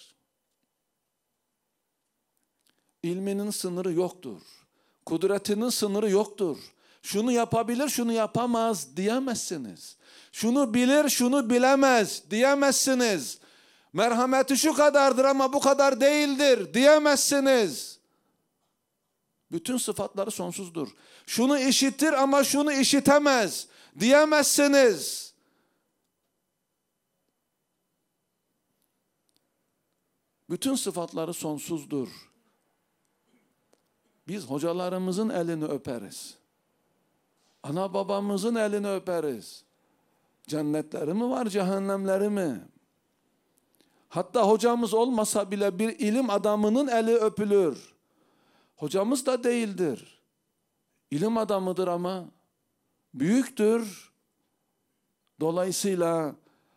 İlminin sınırı yoktur. Kudretinin sınırı yoktur. Şunu yapabilir, şunu yapamaz diyemezsiniz. Şunu bilir, şunu bilemez diyemezsiniz. Merhameti şu kadardır ama bu kadar değildir diyemezsiniz. Bütün sıfatları sonsuzdur. Şunu işitir ama şunu işitemez diyemezsiniz. Bütün sıfatları sonsuzdur. Biz hocalarımızın elini öperiz. Ana babamızın elini öperiz. Cennetleri mi var, cehennemleri mi? Hatta hocamız olmasa bile bir ilim adamının eli öpülür. Hocamız da değildir. İlim adamıdır ama büyüktür. Dolayısıyla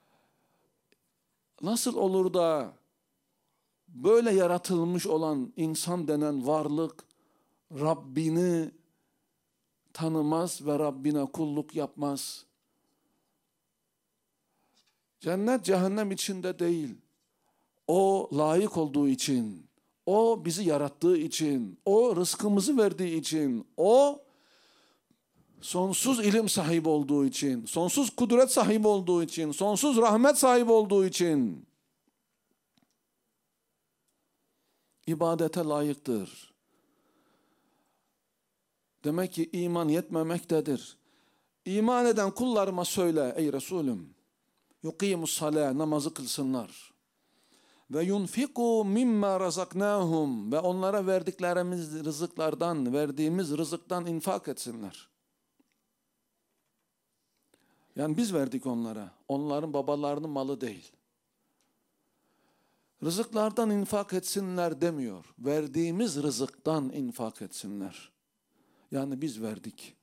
nasıl olur da böyle yaratılmış olan insan denen varlık Rabbini tanımaz ve Rabbine kulluk yapmaz? Cennet cehennem içinde değil. O layık olduğu için, o bizi yarattığı için, o rızkımızı verdiği için, o sonsuz ilim sahibi olduğu için, sonsuz kudret sahibi olduğu için, sonsuz rahmet sahibi olduğu için ibadete layıktır. Demek ki iman yetmemektedir. İman eden kullarıma söyle ey Resulüm, yukimus salâ, namazı kılsınlar. Ve yunfiku mimma razaknahum, ve onlara verdiklerimiz rızıklardan, verdiğimiz rızıktan infak etsinler. Yani biz verdik onlara. Onların babalarının malı değil. Rızıklardan infak etsinler demiyor. Verdiğimiz rızıktan infak etsinler. Yani biz verdik.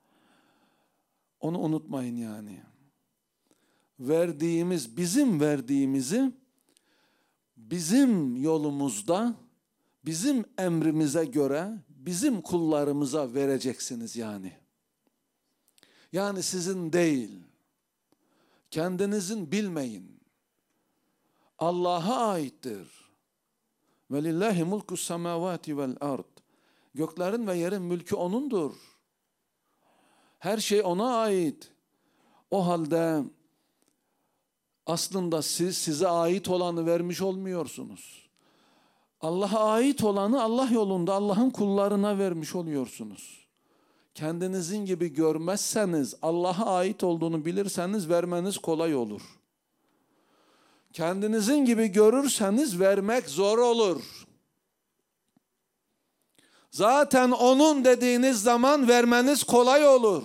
Onu unutmayın yani. Verdiğimiz, bizim verdiğimizi bizim yolumuzda, bizim emrimize göre, bizim kullarımıza vereceksiniz yani. Yani sizin değil, kendinizin bilmeyin. Allah'a aittir. Velillahi mulkus semavati vel ard. Göklerin ve yerin mülkü O'nundur. Her şey O'na ait. O halde aslında siz size ait olanı vermiş olmuyorsunuz. Allah'a ait olanı Allah yolunda Allah'ın kullarına vermiş oluyorsunuz. Kendinizin gibi görmezseniz, Allah'a ait olduğunu bilirseniz vermeniz kolay olur. Kendinizin gibi görürseniz vermek zor olur. Zaten onun dediğiniz zaman vermeniz kolay olur.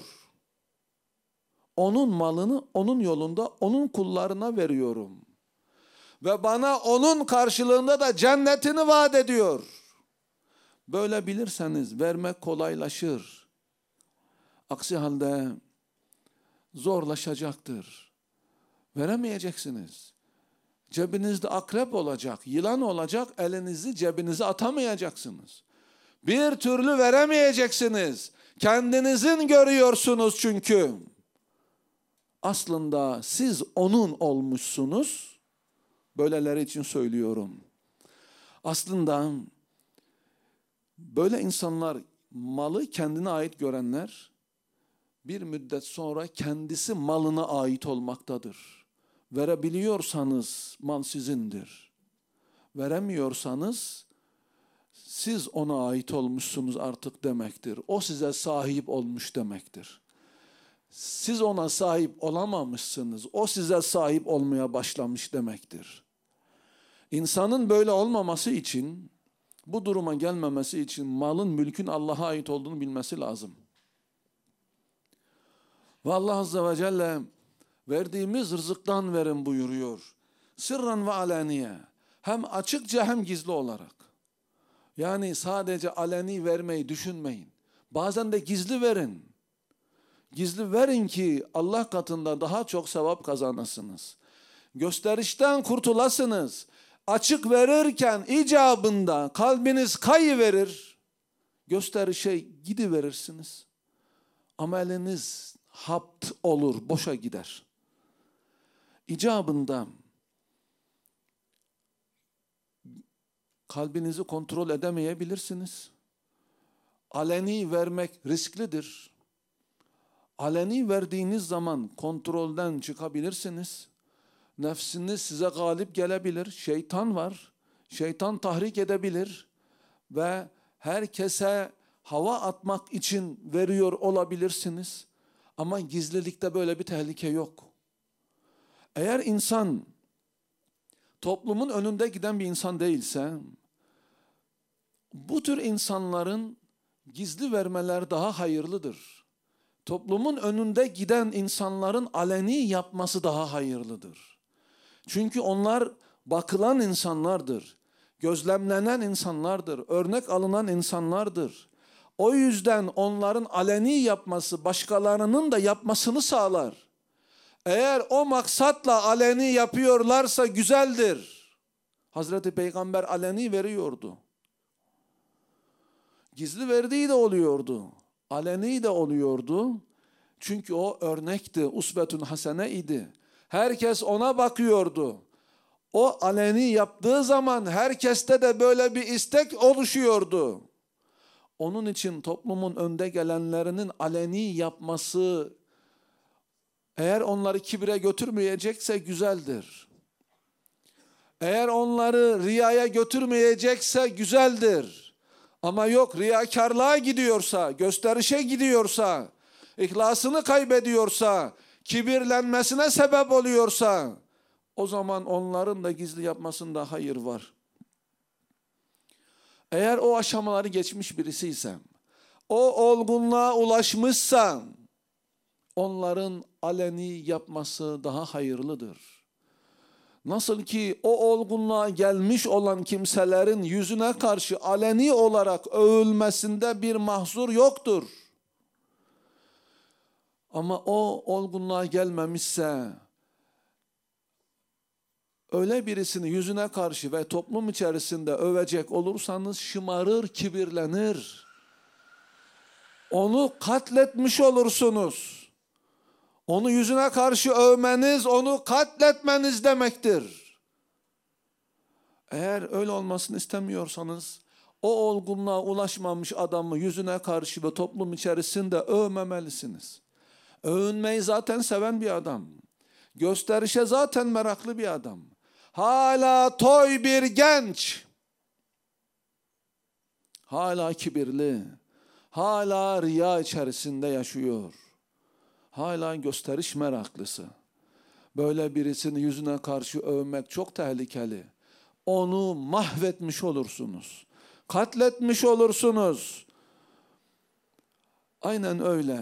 Onun malını onun yolunda onun kullarına veriyorum. Ve bana onun karşılığında da cennetini vaat ediyor. Böyle bilirseniz vermek kolaylaşır. Aksi halde zorlaşacaktır. Veremeyeceksiniz. Cebinizde akrep olacak, yılan olacak, elinizi cebinize atamayacaksınız. Bir türlü veremeyeceksiniz. Kendinizin görüyorsunuz çünkü. Aslında siz onun olmuşsunuz. Böyleleri için söylüyorum. Aslında böyle insanlar, malı kendine ait görenler, bir müddet sonra kendisi malına ait olmaktadır. Verebiliyorsanız mal sizindir. Veremiyorsanız siz ona ait olmuşsunuz artık demektir. O size sahip olmuş demektir. Siz ona sahip olamamışsınız. O size sahip olmaya başlamış demektir. İnsanın böyle olmaması için, bu duruma gelmemesi için malın, mülkün Allah'a ait olduğunu bilmesi lazım. Ve Allah Azze ve Celle verdiğimiz rızıktan verin buyuruyor. Sırran ve alaniye. Hem açıkça hem gizli olarak. Yani sadece aleni vermeyi düşünmeyin. Bazen de gizli verin. Gizli verin ki Allah katında daha çok sevap kazanasınız. Gösterişten kurtulasınız. Açık verirken icabında kalbiniz kayıverir. Gösterişe gidiverirsiniz. Ameliniz hapt olur, boşa gider. İcabında kalbinizi kontrol edemeyebilirsiniz. Aleni vermek risklidir. Aleni verdiğiniz zaman kontrolden çıkabilirsiniz. Nefsiniz size galip gelebilir. Şeytan var. Şeytan tahrik edebilir. Ve herkese hava atmak için veriyor olabilirsiniz. Ama gizlilikte böyle bir tehlike yok. Eğer insan toplumun önünde giden bir insan değilse, bu tür insanların gizli vermeler daha hayırlıdır. Toplumun önünde giden insanların aleni yapması daha hayırlıdır. Çünkü onlar bakılan insanlardır, gözlemlenen insanlardır, örnek alınan insanlardır. O yüzden onların aleni yapması başkalarının da yapmasını sağlar. Eğer o maksatla aleni yapıyorlarsa güzeldir. Hazreti Peygamber aleni veriyordu. Gizli verdiği de oluyordu. Aleni de oluyordu. Çünkü o örnekti, usbetun hasene idi. Herkes ona bakıyordu. O aleni yaptığı zaman herkeste de böyle bir istek oluşuyordu. Onun için toplumun önde gelenlerinin aleni yapması, eğer onları kibre götürmeyecekse güzeldir. Eğer onları riyaya götürmeyecekse güzeldir. Ama yok, riyakarlığa gidiyorsa, gösterişe gidiyorsa, ihlasını kaybediyorsa, kibirlenmesine sebep oluyorsa, o zaman onların da gizli yapmasında hayır var. Eğer o aşamaları geçmiş birisiysem, o olgunluğa ulaşmışsam, onların aleni yapması daha hayırlıdır. Nasıl ki o olgunluğa gelmiş olan kimselerin yüzüne karşı aleni olarak övülmesinde bir mahzur yoktur. Ama o olgunluğa gelmemişse, öyle birisini yüzüne karşı ve toplum içerisinde övecek olursanız şımarır, kibirlenir. Onu katletmiş olursunuz. Onu yüzüne karşı övmeniz, onu katletmeniz demektir. Eğer öyle olmasını istemiyorsanız, o olgunluğa ulaşmamış adamı yüzüne karşı ve toplum içerisinde övmemelisiniz. Övünmeyi zaten seven bir adam. Gösterişe zaten meraklı bir adam. Hala toy bir genç. Hala kibirli. Hala riya içerisinde yaşıyor. Hala gösteriş meraklısı. Böyle birisini yüzüne karşı övmek çok tehlikeli. Onu mahvetmiş olursunuz. Katletmiş olursunuz. Aynen öyle.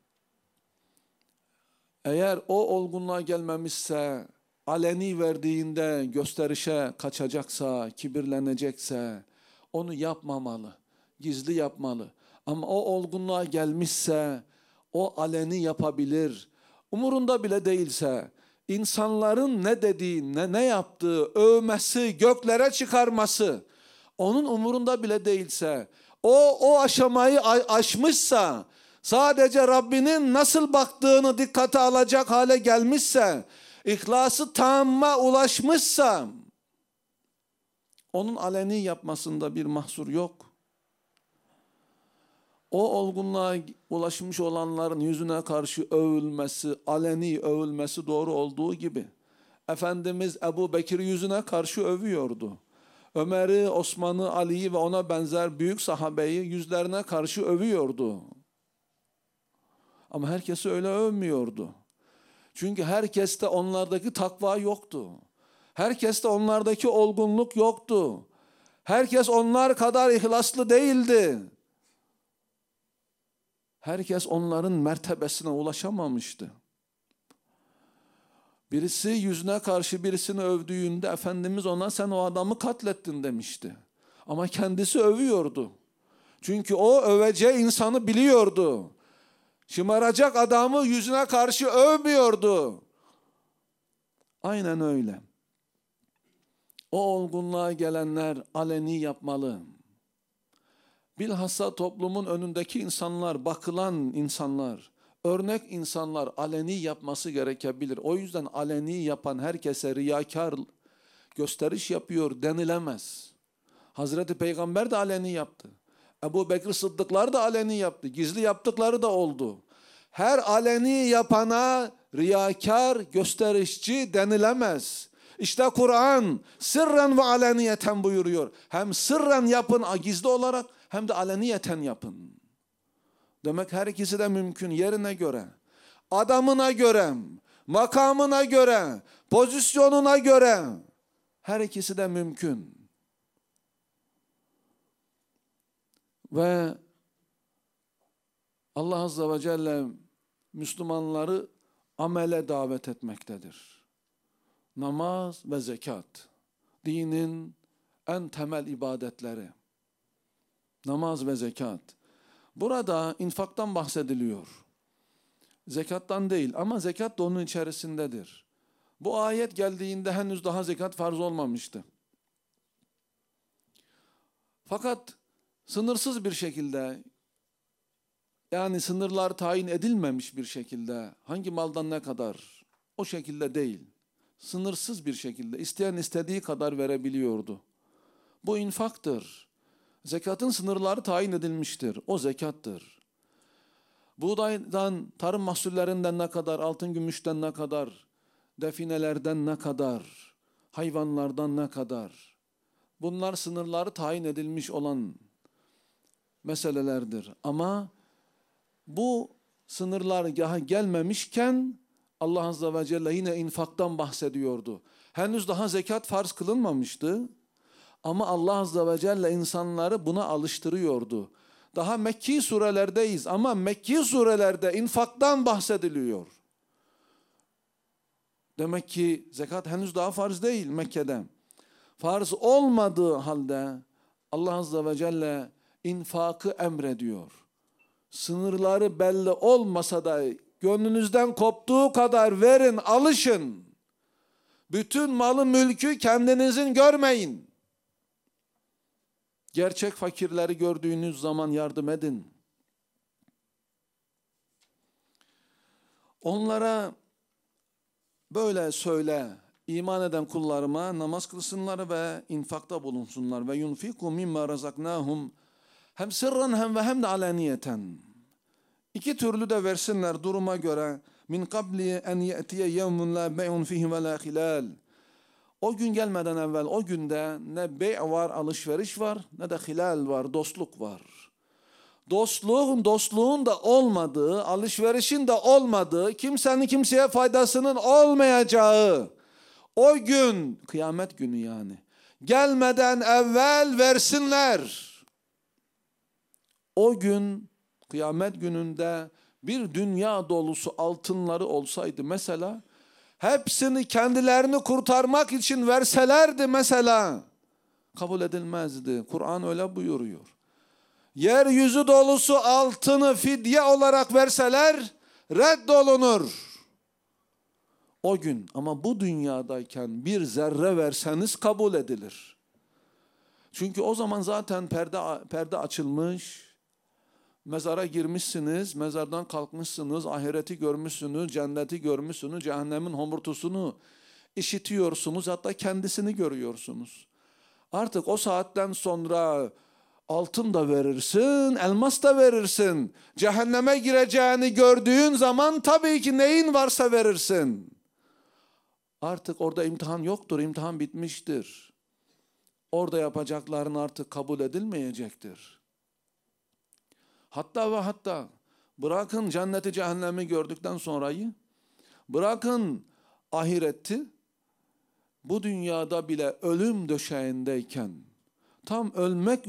Eğer o olgunluğa gelmemişse, aleni verdiğinde gösterişe kaçacaksa, kibirlenecekse, onu yapmamalı, gizli yapmalı. Ama o olgunluğa gelmişse, o aleni yapabilir. Umurunda bile değilse, insanların ne dediği, ne yaptığı, övmesi, göklere çıkarması, onun umurunda bile değilse, o aşamayı aşmışsa, sadece Rabbinin nasıl baktığını dikkate alacak hale gelmişse, İhlası tamma ulaşmışsa, onun aleni yapmasında bir mahsur yok. O olgunluğa ulaşmış olanların yüzüne karşı övülmesi, aleni övülmesi doğru olduğu gibi, Efendimiz Ebu Bekir'i yüzüne karşı övüyordu. Ömer'i, Osman'ı, Ali'yi ve ona benzer büyük sahabeyi yüzlerine karşı övüyordu. Ama herkesi öyle övmüyordu. Çünkü herkeste onlardaki takva yoktu. Herkeste onlardaki olgunluk yoktu. Herkes onlar kadar ihlaslı değildi. Herkes onların mertebesine ulaşamamıştı. Birisi yüzüne karşı birisini övdüğünde Efendimiz ona sen o adamı katlettin demişti. Ama kendisi övüyordu. Çünkü o öveceği insanı biliyordu. Şımaracak adamı yüzüne karşı övmüyordu. Aynen öyle. O olgunluğa gelenler aleni yapmalı. Bilhassa toplumun önündeki insanlar, bakılan insanlar, örnek insanlar aleni yapması gerekebilir. O yüzden aleni yapan herkese riyakar gösteriş yapıyor denilemez. Hazreti Peygamber de aleni yaptı. Ebu Bekir Sıddıklar da aleni yaptı. Gizli yaptıkları da oldu. Her aleni yapana riyakar, gösterişçi denilemez. İşte Kur'an sırren ve aleniyeten buyuruyor. Hem sırren yapın gizli olarak hem de aleniyeten yapın. Demek her ikisi de mümkün yerine göre. Adamına göre, makamına göre, pozisyonuna göre her ikisi de mümkün. Ve Allah Azze ve Celle Müslümanları amele davet etmektedir. Namaz ve zekat, dinin en temel ibadetleri. Namaz ve zekat. Burada infaktan bahsediliyor. Zekattan değil ama zekat da onun içerisindedir. Bu ayet geldiğinde henüz daha zekat farz olmamıştı. Fakat sınırsız bir şekilde, yani sınırlar tayin edilmemiş bir şekilde, hangi maldan ne kadar, o şekilde değil. Sınırsız bir şekilde isteyen istediği kadar verebiliyordu. Bu infaktır. Zekatın sınırları tayin edilmiştir. O zekattır. Buğdaydan, tarım mahsullerinden ne kadar, altın gümüşten ne kadar, definelerden ne kadar, hayvanlardan ne kadar. Bunlar sınırları tayin edilmiş olan meselelerdir. Ama bu sınırlar daha gelmemişken Allah Azze ve Celle yine infaktan bahsediyordu. Henüz daha zekat farz kılınmamıştı. Ama Allah Azze ve Celle insanları buna alıştırıyordu. Daha Mekki surelerdeyiz ama Mekki surelerde infaktan bahsediliyor. Demek ki zekat henüz daha farz değil Mekke'de. Farz olmadığı halde Allah Azze ve Celle infakı emrediyor. Sınırları belli olmasa da gönlünüzden koptuğu kadar verin, alışın. Bütün malı mülkü kendinizin görmeyin. Gerçek fakirleri gördüğünüz zaman yardım edin. Onlara böyle söyle, iman eden kullarıma namaz kılsınlar ve infakta bulunsunlar. Ve yunfiku mimma razaknahum hem sırran hem de aleniyeten. İki türlü de versinler duruma göre. Min qabli en ye'tiye yevmun la bey'un fihi ve la hilal. O gün gelmeden evvel o günde ne bey var, alışveriş var, ne de hilal var, dostluk var. Dostluğun da olmadığı, alışverişin de olmadığı, kimsenin kimseye faydasının olmayacağı o gün, kıyamet günü yani, gelmeden evvel versinler. O gün, kıyamet gününde bir dünya dolusu altınları olsaydı mesela, hepsini kendilerini kurtarmak için verselerdi mesela, kabul edilmezdi. Kur'an öyle buyuruyor. Yeryüzü dolusu altını fidye olarak verseler reddolunur. O gün ama bu dünyadayken bir zerre verseniz kabul edilir. Çünkü o zaman zaten perde açılmış. Mezara girmişsiniz, mezardan kalkmışsınız, ahireti görmüşsünüz, cenneti görmüşsünüz, cehennemin homurtusunu işitiyorsunuz, hatta kendisini görüyorsunuz. Artık o saatten sonra altın da verirsin, elmas da verirsin. Cehenneme gireceğini gördüğün zaman tabii ki neyin varsa verirsin. Artık orada imtihan yoktur, imtihan bitmiştir. Orada yapacakların artık kabul edilmeyecektir. Hatta ve hatta bırakın cenneti cehennemi gördükten sonrayı, bırakın ahireti, bu dünyada bile ölüm döşeğindeyken, tam ölmek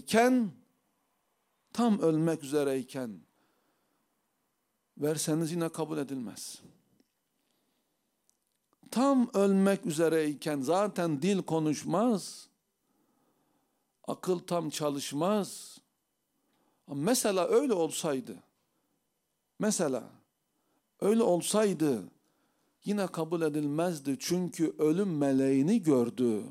üzereyken verseniz yine kabul edilmez. Tam ölmek üzereyken zaten dil konuşmaz, akıl tam çalışmaz. Mesela öyle olsaydı yine kabul edilmezdi. Çünkü ölüm meleğini gördü.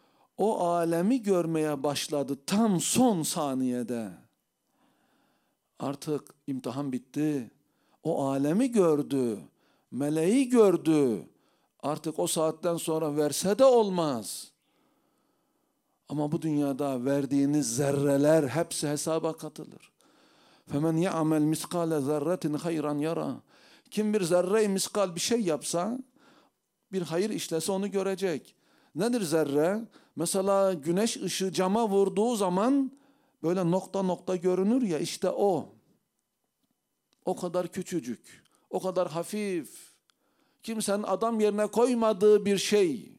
O alemi görmeye başladı tam son saniyede. Artık imtihan bitti. O alemi gördü. Meleği gördü. Artık o saatten sonra verse de olmaz. Ama bu dünyada verdiğiniz zerreler hepsi hesaba katılır. فَمَنْ يَعْمَلْ مِسْقَالَ ذَرَّةٍ خَيْرًا يَرَى. Kim bir zerre-i miskal bir şey yapsa, bir hayır işlese onu görecek. Nedir zerre? Mesela güneş ışığı cama vurduğu zaman böyle nokta nokta görünür ya, işte o. O kadar küçücük, o kadar hafif. Kimsenin adam yerine koymadığı bir şey.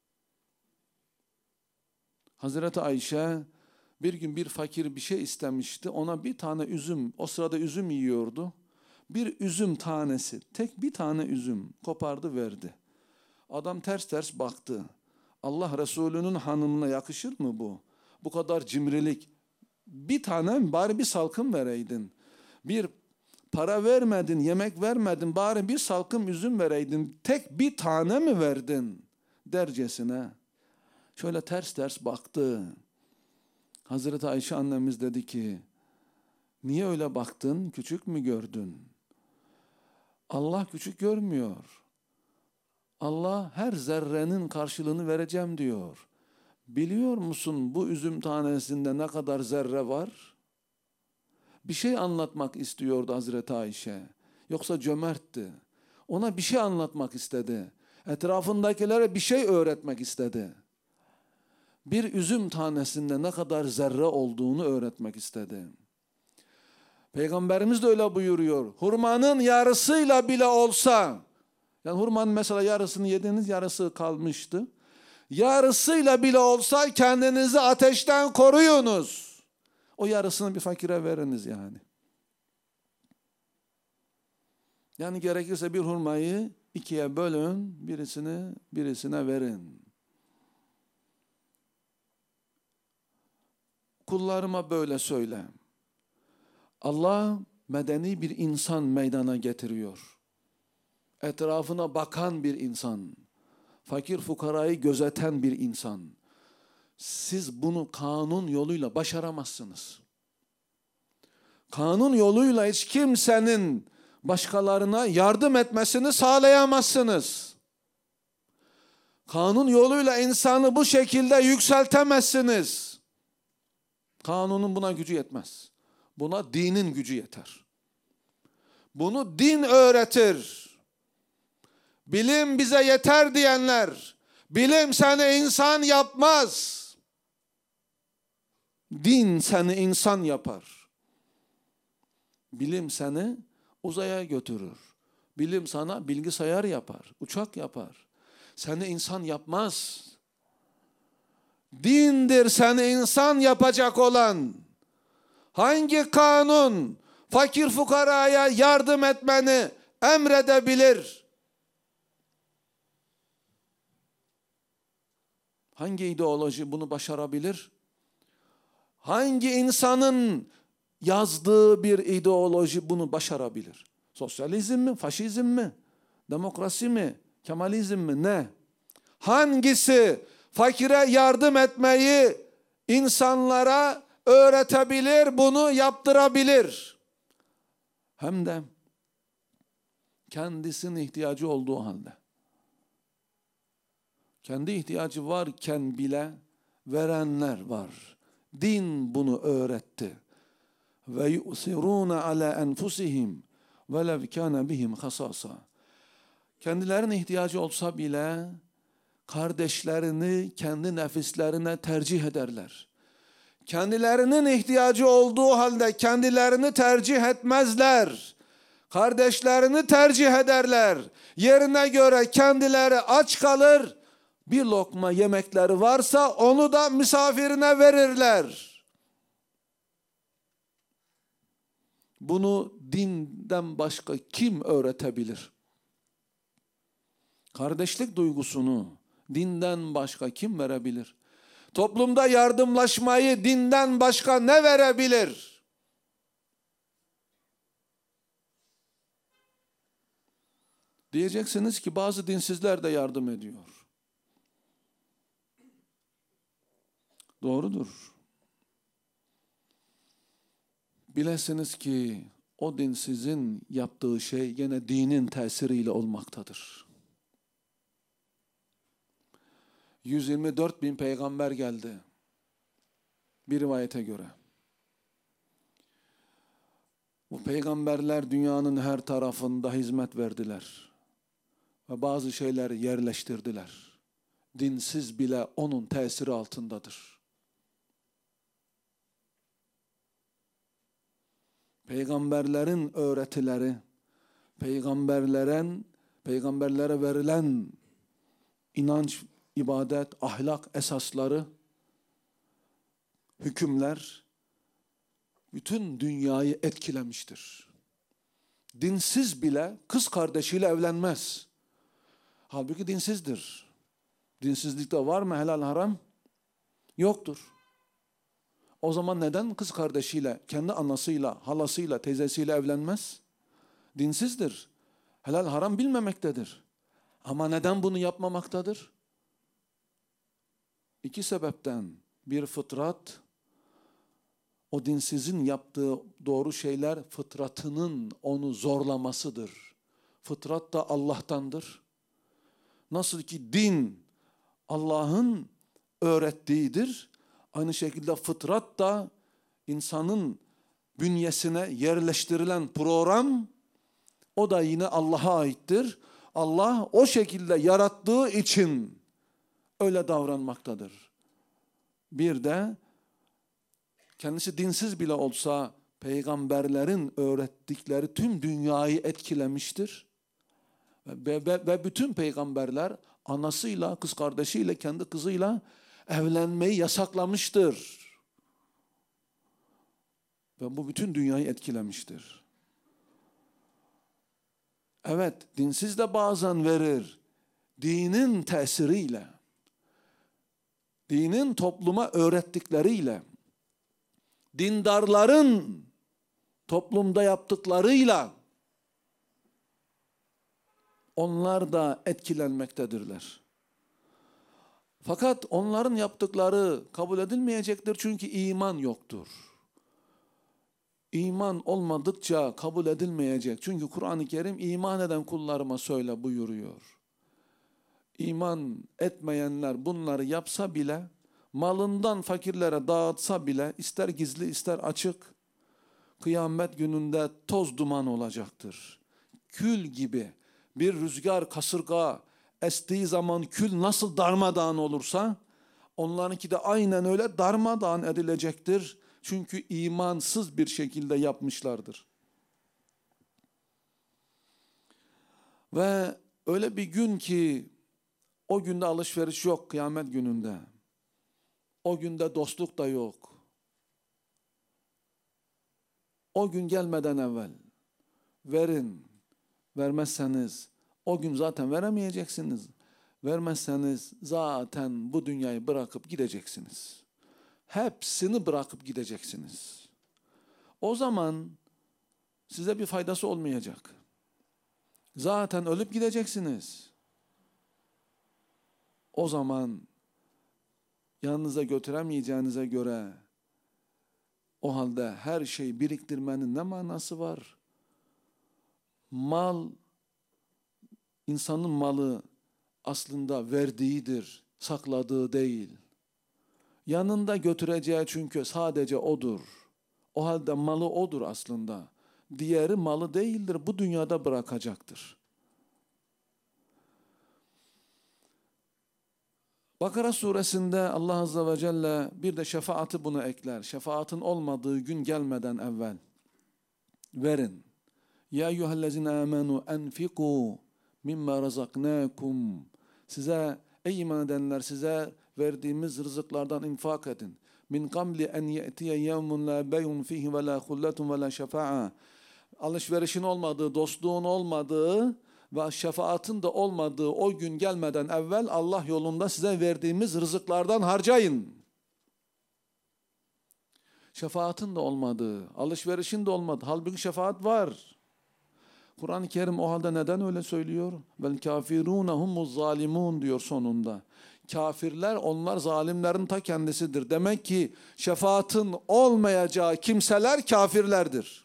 Hazreti Ayşe bir gün bir fakir bir şey istemişti. Ona bir tane üzüm, o sırada üzüm yiyordu. Bir üzüm tanesi, tek bir tane üzüm kopardı verdi. Adam ters ters baktı. Allah Resulü'nün hanımına yakışır mı bu? Bu kadar cimrilik. Bir tane bari bir salkım vereydin. Bir para vermedin, yemek vermedin, bari bir salkım üzüm vereydin. Tek bir tane mi verdin dercesine? Şöyle ters ters baktı. Hazreti Ayşe annemiz dedi ki, niye öyle baktın? Küçük mü gördün? Allah küçük görmüyor. Allah her zerrenin karşılığını vereceğim diyor. Biliyor musun bu üzüm tanesinde ne kadar zerre var? Bir şey anlatmak istiyordu Hazreti Ayşe. Yoksa cömertti. Ona bir şey anlatmak istedi. Etrafındakilere bir şey öğretmek istedi. Bir üzüm tanesinde ne kadar zerre olduğunu öğretmek istedi. Peygamberimiz de öyle buyuruyor. Hurmanın yarısıyla bile olsa, yani hurmanın mesela yarısını yediniz, yarısı kalmıştı. Yarısıyla bile olsa kendinizi ateşten koruyunuz. O yarısını bir fakire veriniz yani. Yani gerekirse bir hurmayı ikiye bölün, birisine verin. Kullarıma böyle söyle. Allah medeni bir insan meydana getiriyor. Etrafına bakan bir insan. Fakir fukarayı gözeten bir insan. Siz bunu kanun yoluyla başaramazsınız. Kanun yoluyla hiç kimsenin başkalarına yardım etmesini sağlayamazsınız. Kanun yoluyla insanı bu şekilde yükseltemezsiniz. Kanunun buna gücü yetmez. Buna dinin gücü yeter. Bunu din öğretir. Bilim bize yeter diyenler, bilim seni insan yapmaz. Din seni insan yapar. Bilim seni uzaya götürür. Bilim sana bilgisayar yapar, uçak yapar. Seni insan yapmaz. Dindir seni insan yapacak olan. Hangi kanun fakir fukaraya yardım etmeni emredebilir? Hangi ideoloji bunu başarabilir? Hangi insanın yazdığı bir ideoloji bunu başarabilir? Sosyalizm mi, faşizm mi, demokrasi mi, kemalizm mi, ne? Hangisi fakire yardım etmeyi insanlara öğretebilir, bunu yaptırabilir? Hem de kendisinin ihtiyacı olduğu halde. Kendi ihtiyacı varken bile verenler var. Din bunu öğretti. Ve yusiruna ala enfusihim velev kana bihim hasasa. Kendilerine ihtiyacı olsa bile kardeşlerini kendi nefislerine tercih ederler. Kendilerinin ihtiyacı olduğu halde kendilerini tercih etmezler. Kardeşlerini tercih ederler. Yerine göre kendileri aç kalır. Bir lokma yemekleri varsa onu da misafirine verirler. Bunu dinden başka kim öğretebilir? Kardeşlik duygusunu dinden başka kim verebilir? Toplumda yardımlaşmayı dinden başka ne verebilir? Diyeceksiniz ki bazı dinsizler de yardım ediyor. Doğrudur. Bilesiniz ki o dinsizin yaptığı şey gene dinin tesiriyle olmaktadır. 124 bin peygamber geldi bir rivayete göre. Bu peygamberler dünyanın her tarafında hizmet verdiler ve bazı şeyleri yerleştirdiler. Dinsiz bile onun tesiri altındadır. Peygamberlerin öğretileri, peygamberlere verilen inanç, ibadet, ahlak esasları, hükümler bütün dünyayı etkilemiştir. Dinsiz bile kız kardeşiyle evlenmez. Halbuki dinsizdir. Dinsizlikte var mı helal haram? Yoktur. O zaman neden kız kardeşiyle, kendi anasıyla, halasıyla, teyzesiyle evlenmez? Dinsizdir. Helal haram bilmemektedir. Ama neden bunu yapmamaktadır? İki sebepten. Bir fıtrat, o dinsizin yaptığı doğru şeyler fıtratının onu zorlamasıdır. Fıtrat da Allah'tandır. Nasıl ki din Allah'ın öğrettiğidir. Aynı şekilde fıtrat da insanın bünyesine yerleştirilen program, o da yine Allah'a aittir. Allah o şekilde yarattığı için öyle davranmaktadır. Bir de kendisi dinsiz bile olsa peygamberlerin öğrettikleri tüm dünyayı etkilemiştir. Ve bütün peygamberler anasıyla, kız kardeşiyle, kendi kızıyla evlenmeyi yasaklamıştır. Ve bu bütün dünyayı etkilemiştir. Evet, dinsiz de bazen verir. Dinin tesiriyle, dinin topluma öğrettikleriyle, dindarların toplumda yaptıklarıyla onlar da etkilenmektedirler. Fakat onların yaptıkları kabul edilmeyecektir çünkü iman yoktur. İman olmadıkça kabul edilmeyecek. Çünkü Kur'an-ı Kerim iman eden kullarıma söyle buyuruyor. İman etmeyenler bunları yapsa bile, malından fakirlere dağıtsa bile, ister gizli ister açık, kıyamet gününde toz duman olacaktır. Kül gibi bir rüzgar, kasırga estiği zaman kül nasıl darmadağın olursa, onlarınki de aynen öyle darmadağın edilecektir. Çünkü imansız bir şekilde yapmışlardır. Ve öyle bir gün ki, o günde alışveriş yok kıyamet gününde. O günde dostluk da yok. O gün gelmeden evvel verin, vermezseniz o gün zaten veremeyeceksiniz. Vermezseniz zaten bu dünyayı bırakıp gideceksiniz. Hepsini bırakıp gideceksiniz. O zaman size bir faydası olmayacak. Zaten ölüp gideceksiniz. O zaman yanınıza götüremeyeceğinize göre o halde her şeyi biriktirmenin ne manası var? Mal, insanın malı aslında verdiğidir, sakladığı değil. Yanında götüreceği çünkü sadece odur. O halde malı odur aslında. Diğeri malı değildir, bu dünyada bırakacaktır. Bakara suresinde Allah Azze ve Celle bir de şefaati buna ekler. Şefaatin olmadığı gün gelmeden evvel. Verin. Ya eyyühellezine amenu enfiku mimma razaknakum. Size, ey iman edenler, size verdiğimiz rızıklardan infak edin. Min kamli en ye'tiye yevmun la beyun fihi ve la hulletun ve la şefa'a. Alışverişin olmadığı, dostluğun olmadığı ve şefaatin de olmadığı o gün gelmeden evvel Allah yolunda size verdiğimiz rızıklardan harcayın. Şefaatin de olmadığı, alışverişin de olmadığı. Halbuki şefaat var. Kur'an-ı Kerim o halde neden öyle söylüyor? Vel kafirûne humuz zalimun diyor sonunda. Kafirler, onlar zalimlerin ta kendisidir. Demek ki şefaatin olmayacağı kimseler kafirlerdir.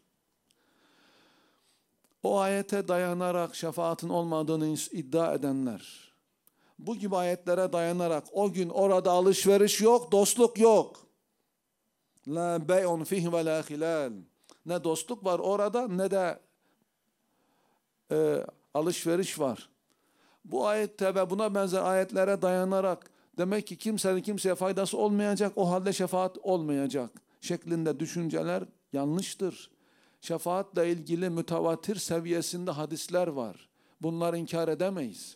O ayete dayanarak şefaatin olmadığını iddia edenler, bu gibi ayetlere dayanarak o gün orada alışveriş yok, dostluk yok. La bey'un fihi ve la hilal. Ne dostluk var orada ne de alışveriş var. Bu ayette ve buna benzer ayetlere dayanarak demek ki kimsenin kimseye faydası olmayacak, o halde şefaat olmayacak şeklinde düşünceler yanlıştır. Şefaatle ilgili mütevatir seviyesinde hadisler var. Bunları inkar edemeyiz.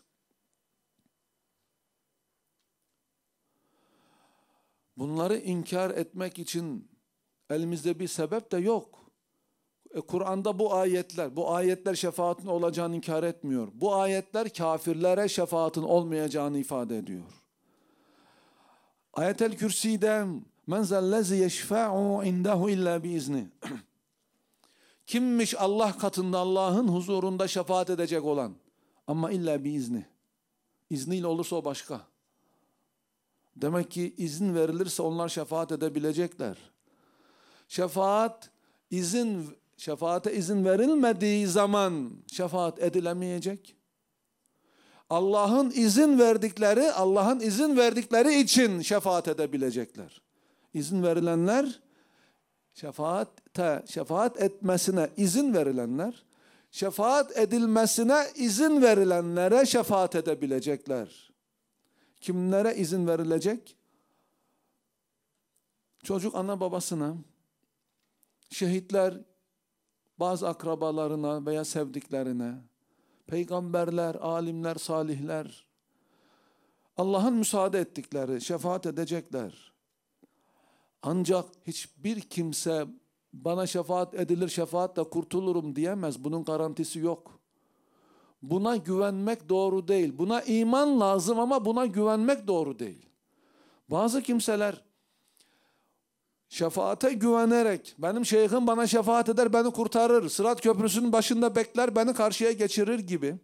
Bunları inkar etmek için elimizde bir sebep de yok. Kur'an'da bu ayetler şefaatin olacağını inkar etmiyor. Bu ayetler kafirlere şefaatin olmayacağını ifade ediyor. Ayet-el Kürsi'de men zellezi yeşfa'u indehu illa biizni. Kimmiş Allah katında, Allah'ın huzurunda şefaat edecek olan? Ama illa biizni. İzniyle olursa o başka. Demek ki izin verilirse onlar şefaat edebilecekler. Şefaate izin verilmediği zaman şefaat edilemeyecek. Allah'ın izin verdikleri için şefaat edebilecekler. İzin verilenler, şefaat etmesine izin verilenler, şefaat edilmesine izin verilenlere şefaat edebilecekler. Kimlere izin verilecek? Çocuk ana babasına, şehitler bazı akrabalarına veya sevdiklerine, peygamberler, alimler, salihler, Allah'ın müsaade ettikleri şefaat edecekler. Ancak hiçbir kimse bana şefaat edilir, şefaatle kurtulurum diyemez. Bunun garantisi yok. Buna güvenmek doğru değil. Buna iman lazım ama buna güvenmek doğru değil. Bazı kimseler şefaate güvenerek, benim şeyhim bana şefaat eder, beni kurtarır, Sırat Köprüsü'nün başında bekler, beni karşıya geçirir gibi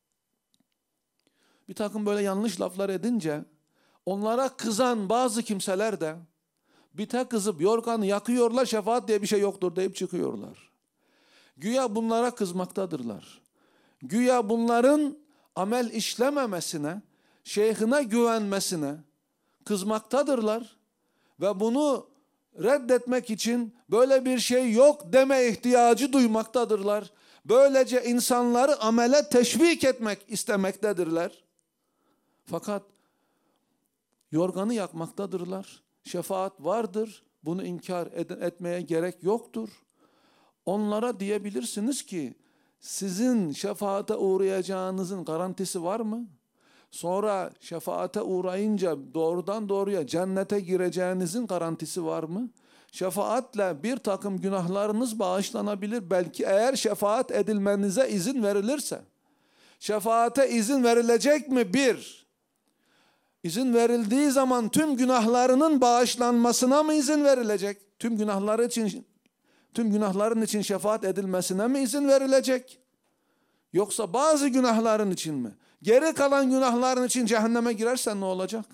bir takım böyle yanlış laflar edince onlara kızan bazı kimseler de bite kızıp yorganı yakıyorlar, şefaat diye bir şey yoktur deyip çıkıyorlar. Güya bunlara kızmaktadırlar. Güya bunların amel işlememesine, şeyhine güvenmesine kızmaktadırlar ve bunu reddetmek için böyle bir şey yok deme ihtiyacı duymaktadırlar. Böylece insanları amele teşvik etmek istemektedirler. Fakat yorganı yakmaktadırlar. Şefaat vardır. Bunu inkar etmeye gerek yoktur. Onlara diyebilirsiniz ki sizin şefaate uğrayacağınızın garantisi var mı? Sonra şefaate uğrayınca doğrudan doğruya cennete gireceğinizin garantisi var mı? Şefaatle bir takım günahlarınız bağışlanabilir. Belki eğer şefaat edilmenize izin verilirse. Şefaate izin verilecek mi? Bir. İzin verildiği zaman tüm günahlarının bağışlanmasına mı izin verilecek? Tüm günahların için şefaat edilmesine mi izin verilecek? Yoksa bazı günahların için mi? Geri kalan günahların için cehenneme girersen ne olacak?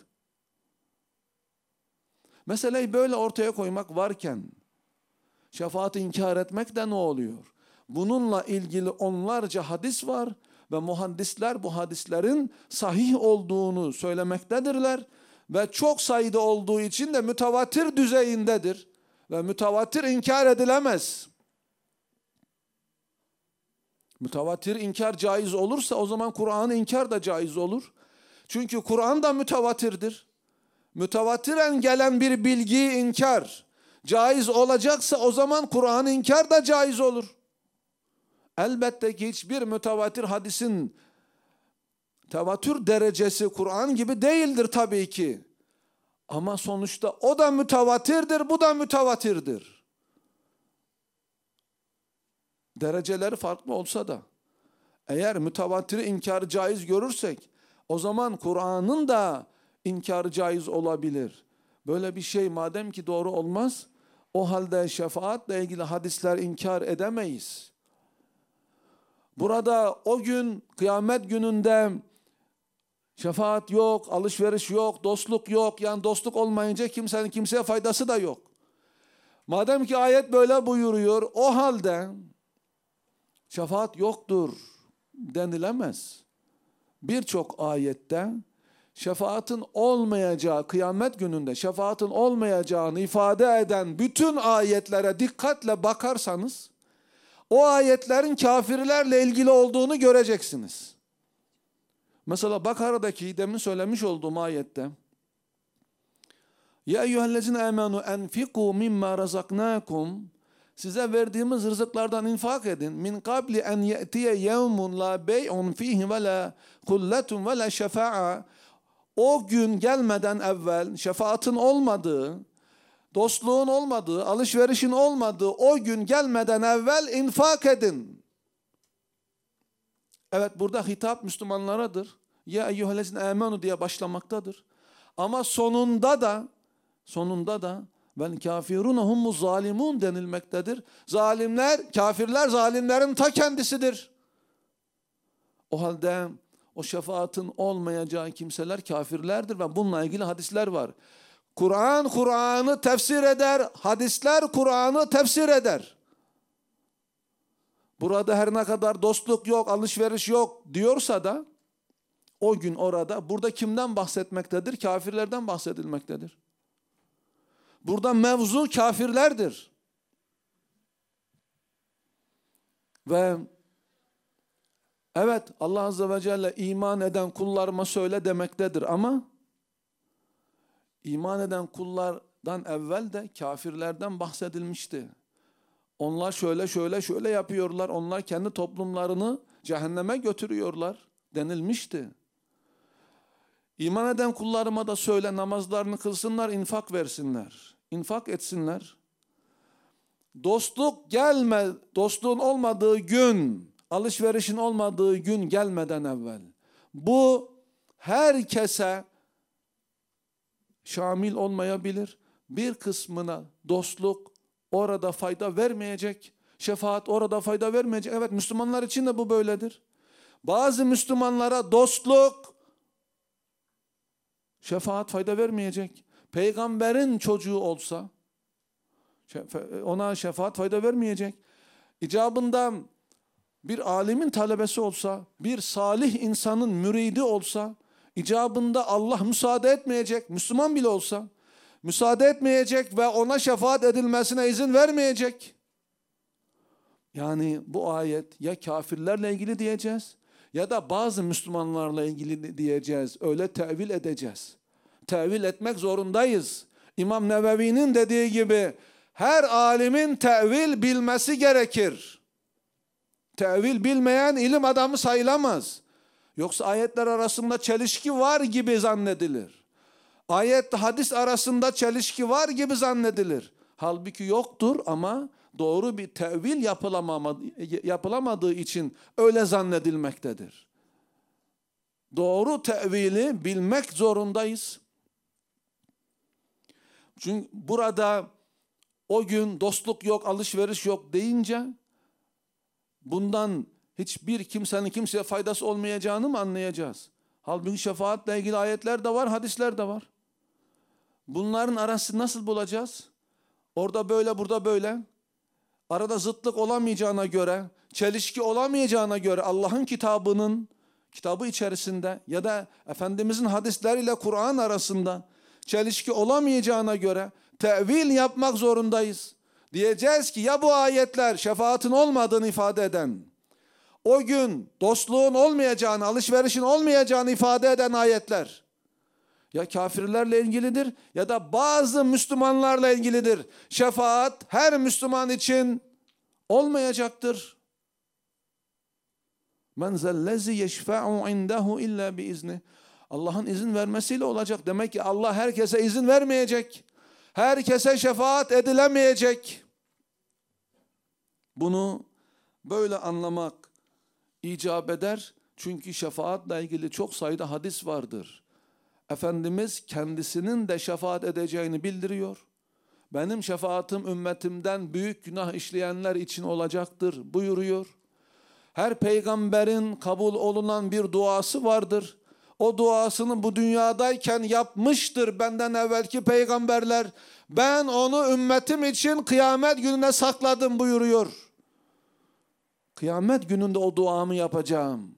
Meseleyi böyle ortaya koymak varken şefaati inkar etmek de ne oluyor? Bununla ilgili onlarca hadis var ve muhaddisler bu hadislerin sahih olduğunu söylemektedirler ve çok sayıda olduğu için de mütevatir düzeyindedir ve mütevatir inkar edilemez. Mütevatir inkar caiz olursa o zaman Kur'an inkar da caiz olur. Çünkü Kur'an da mütevatirdir. Mütevatiren gelen bir bilgiyi inkar caiz olacaksa o zaman Kur'an inkar da caiz olur. Elbette ki hiçbir mütevatir hadisin tevatür derecesi Kur'an gibi değildir tabii ki. Ama sonuçta o da mütevatirdir, bu da mütevatirdir. Dereceleri farklı olsa da eğer mütevatiri inkarı caiz görürsek o zaman Kur'an'ın da inkarı caiz olabilir. Böyle bir şey madem ki doğru olmaz, o halde şefaatle ilgili hadisler inkar edemeyiz. Burada o gün kıyamet gününde şefaat yok, alışveriş yok, dostluk yok. Yani dostluk olmayınca kimsenin kimseye faydası da yok. Madem ki ayet böyle buyuruyor, o halde şefaat yoktur denilemez. Birçok ayette şefaatin olmayacağı, kıyamet gününde şefaatin olmayacağını ifade eden bütün ayetlere dikkatle bakarsanız, o ayetlerin kafirlerle ilgili olduğunu göreceksiniz. Mesela Bakara'daki demin söylemiş olduğum ayette Ya eyyühellezine amenu enfiku mimma razaknakum, size verdiğimiz rızıklardan infak edin. Min qabli en ye'tiye yevmun la bey'un fihi ve la kulletun ve la şefa'a. O gün gelmeden evvel şefaatin olmadığı, dostluğun olmadığı, alışverişin olmadığı o gün gelmeden evvel infak edin. Evet, burada hitap Müslümanlaradır. Ya eyyühellezine amenu diye başlamaktadır. Ama sonunda da vel kafirune hummuz zalimun denilmektedir. Zalimler, kafirler zalimlerin ta kendisidir. O halde o şefaatin olmayacağı kimseler kafirlerdir ve bununla ilgili hadisler var. Kur'an Kur'an'ı tefsir eder, hadisler Kur'an'ı tefsir eder. Burada her ne kadar dostluk yok, alışveriş yok diyorsa da o gün orada, burada kimden bahsetmektedir? Kafirlerden bahsedilmektedir. Burada mevzu kafirlerdir. Ve evet, Allah Azze ve Celle iman eden kullarıma söyle demektedir ama iman eden kullardan evvel de kafirlerden bahsedilmişti. Onlar şöyle yapıyorlar, onlar kendi toplumlarını cehenneme götürüyorlar denilmişti. İman eden kullarıma da söyle namazlarını kılsınlar, infak versinler, infak etsinler. Dostluğun olmadığı gün, alışverişin olmadığı gün gelmeden evvel. Bu herkese şamil olmayabilir. Bir kısmına dostluk orada fayda vermeyecek, şefaat orada fayda vermeyecek. Evet, Müslümanlar için de bu böyledir. Bazı Müslümanlara dostluk, şefaat fayda vermeyecek. Peygamberin çocuğu olsa ona şefaat fayda vermeyecek. İcabında bir alimin talebesi olsa, bir salih insanın müridi olsa, icabında Allah müsaade etmeyecek, Müslüman bile olsa, müsaade etmeyecek ve ona şefaat edilmesine izin vermeyecek. Yani bu ayet ya kafirlerle ilgili diyeceğiz ya da bazı Müslümanlarla ilgili diyeceğiz. Öyle tevil edeceğiz. Tevil etmek zorundayız. İmam Nevevi'nin dediği gibi her alimin tevil bilmesi gerekir. Tevil bilmeyen ilim adamı sayılamaz. Yoksa ayetler arasında çelişki var gibi zannedilir. Ayet hadis arasında çelişki var gibi zannedilir. Halbuki yoktur ama doğru bir tevil yapılamadığı için öyle zannedilmektedir. Doğru tevili bilmek zorundayız. Çünkü burada o gün dostluk yok, alışveriş yok deyince bundan hiçbir kimsenin kimseye faydası olmayacağını mı anlayacağız? Halbuki şefaatle ilgili ayetler de var, hadisler de var. Bunların arasını nasıl bulacağız? Orada böyle, burada böyle. Arada zıtlık olamayacağına göre, çelişki olamayacağına göre Allah'ın kitabı içerisinde ya da Efendimizin hadisleriyle Kur'an arasında çelişki olamayacağına göre tevil yapmak zorundayız. Diyeceğiz ki ya bu ayetler şefaatin olmadığını ifade eden, o gün dostluğun olmayacağını, alışverişin olmayacağını ifade eden ayetler ya kafirlerle ilgilidir ya da bazı Müslümanlarla ilgilidir. Şefaat her Müslüman için olmayacaktır. Men zellezi yeşfe'u indehu illa biizni. Allah'ın izin vermesiyle olacak. Demek ki Allah herkese izin vermeyecek. Herkese şefaat edilemeyecek. Bunu böyle anlamak icap eder. Çünkü şefaatle ilgili çok sayıda hadis vardır. Efendimiz kendisinin de şefaat edeceğini bildiriyor. Benim şefaatim ümmetimden büyük günah işleyenler için olacaktır buyuruyor. Her peygamberin kabul olunan bir duası vardır. O duasını bu dünyadayken yapmıştır benden evvelki peygamberler. Ben onu ümmetim için kıyamet gününe sakladım buyuruyor. Kıyamet gününde o duamı yapacağım.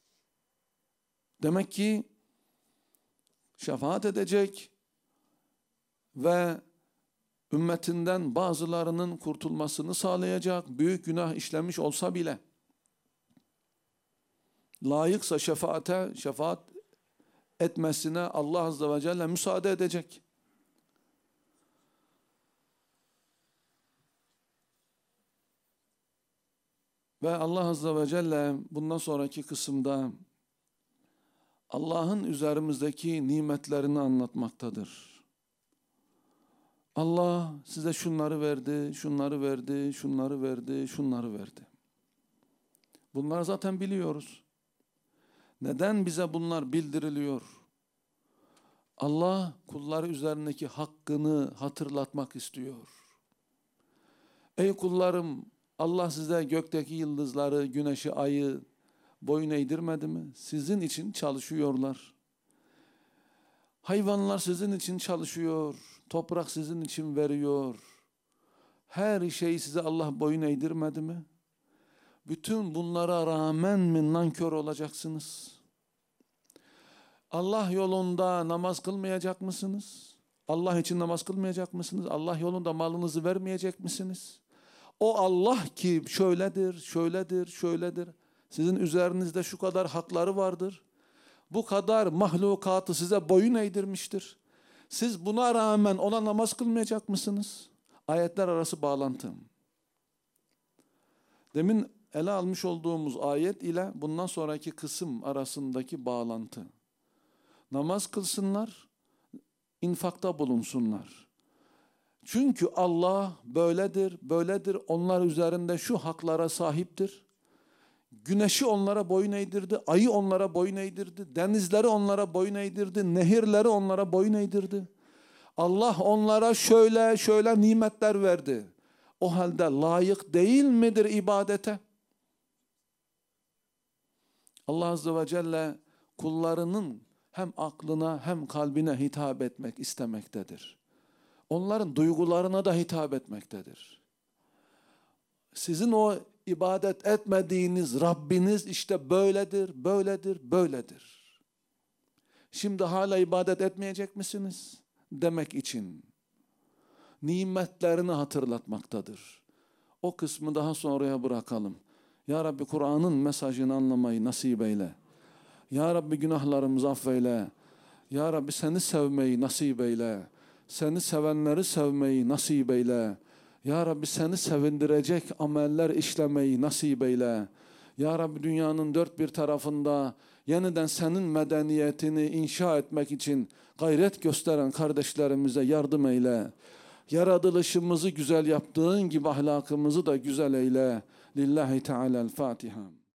Demek ki şefaat edecek ve ümmetinden bazılarının kurtulmasını sağlayacak. Büyük günah işlemiş olsa bile layıksa şefaat etmesine Allah Azze ve Celle müsaade edecek. Ve Allah Azze ve Celle bundan sonraki kısımda Allah'ın üzerimizdeki nimetlerini anlatmaktadır. Allah size şunları verdi, şunları verdi, şunları verdi, şunları verdi. Bunları zaten biliyoruz. Neden bize bunlar bildiriliyor? Allah kulları üzerindeki hakkını hatırlatmak istiyor. Ey kullarım, Allah size gökteki yıldızları, güneşi, ayı boyun eğdirmedi mi? Sizin için çalışıyorlar. Hayvanlar sizin için çalışıyor. Toprak sizin için veriyor. Her şeyi size Allah boyun eğdirmedi mi? Bütün bunlara rağmen mi nankör olacaksınız? Allah yolunda namaz kılmayacak mısınız? Allah için namaz kılmayacak mısınız? Allah yolunda malınızı vermeyecek misiniz? O Allah ki şöyledir, şöyledir, şöyledir. Sizin üzerinizde şu kadar hakları vardır. Bu kadar mahlukatı size boyun eğdirmiştir. Siz buna rağmen ona namaz kılmayacak mısınız? Ayetler arası bağlantı. Demin ele almış olduğumuz ayet ile bundan sonraki kısım arasındaki bağlantı. Namaz kılsınlar, infakta bulunsunlar. Çünkü Allah böyledir, böyledir. Onlar üzerinde şu haklara sahiptir. Güneşi onlara boyun eğdirdi, ayı onlara boyun eğdirdi, denizleri onlara boyun eğdirdi, nehirleri onlara boyun eğdirdi. Allah onlara şöyle nimetler verdi. O halde layık değil midir ibadete? Allah Azze ve Celle kullarının hem aklına hem kalbine hitap etmek istemektedir. Onların duygularına da hitap etmektedir. Sizin o ibadet etmediğiniz Rabbiniz işte böyledir, böyledir, böyledir. Şimdi hala ibadet etmeyecek misiniz? Demek için nimetlerini hatırlatmaktadır. O kısmı daha sonraya bırakalım. Ya Rabbi Kur'an'ın mesajını anlamayı nasip eyle. Ya Rabbi günahlarımızı affeyle. Ya Rabbi seni sevmeyi nasip eyle. Seni sevenleri sevmeyi nasip eyle. Ya Rabbi seni sevindirecek ameller işlemeyi nasip eyle. Ya Rabbi dünyanın dört bir tarafında yeniden senin medeniyetini inşa etmek için gayret gösteren kardeşlerimize yardım eyle. Yaratılışımızı güzel yaptığın gibi ahlakımızı da güzel eyle. Lillahi Teala'l-Fatiha.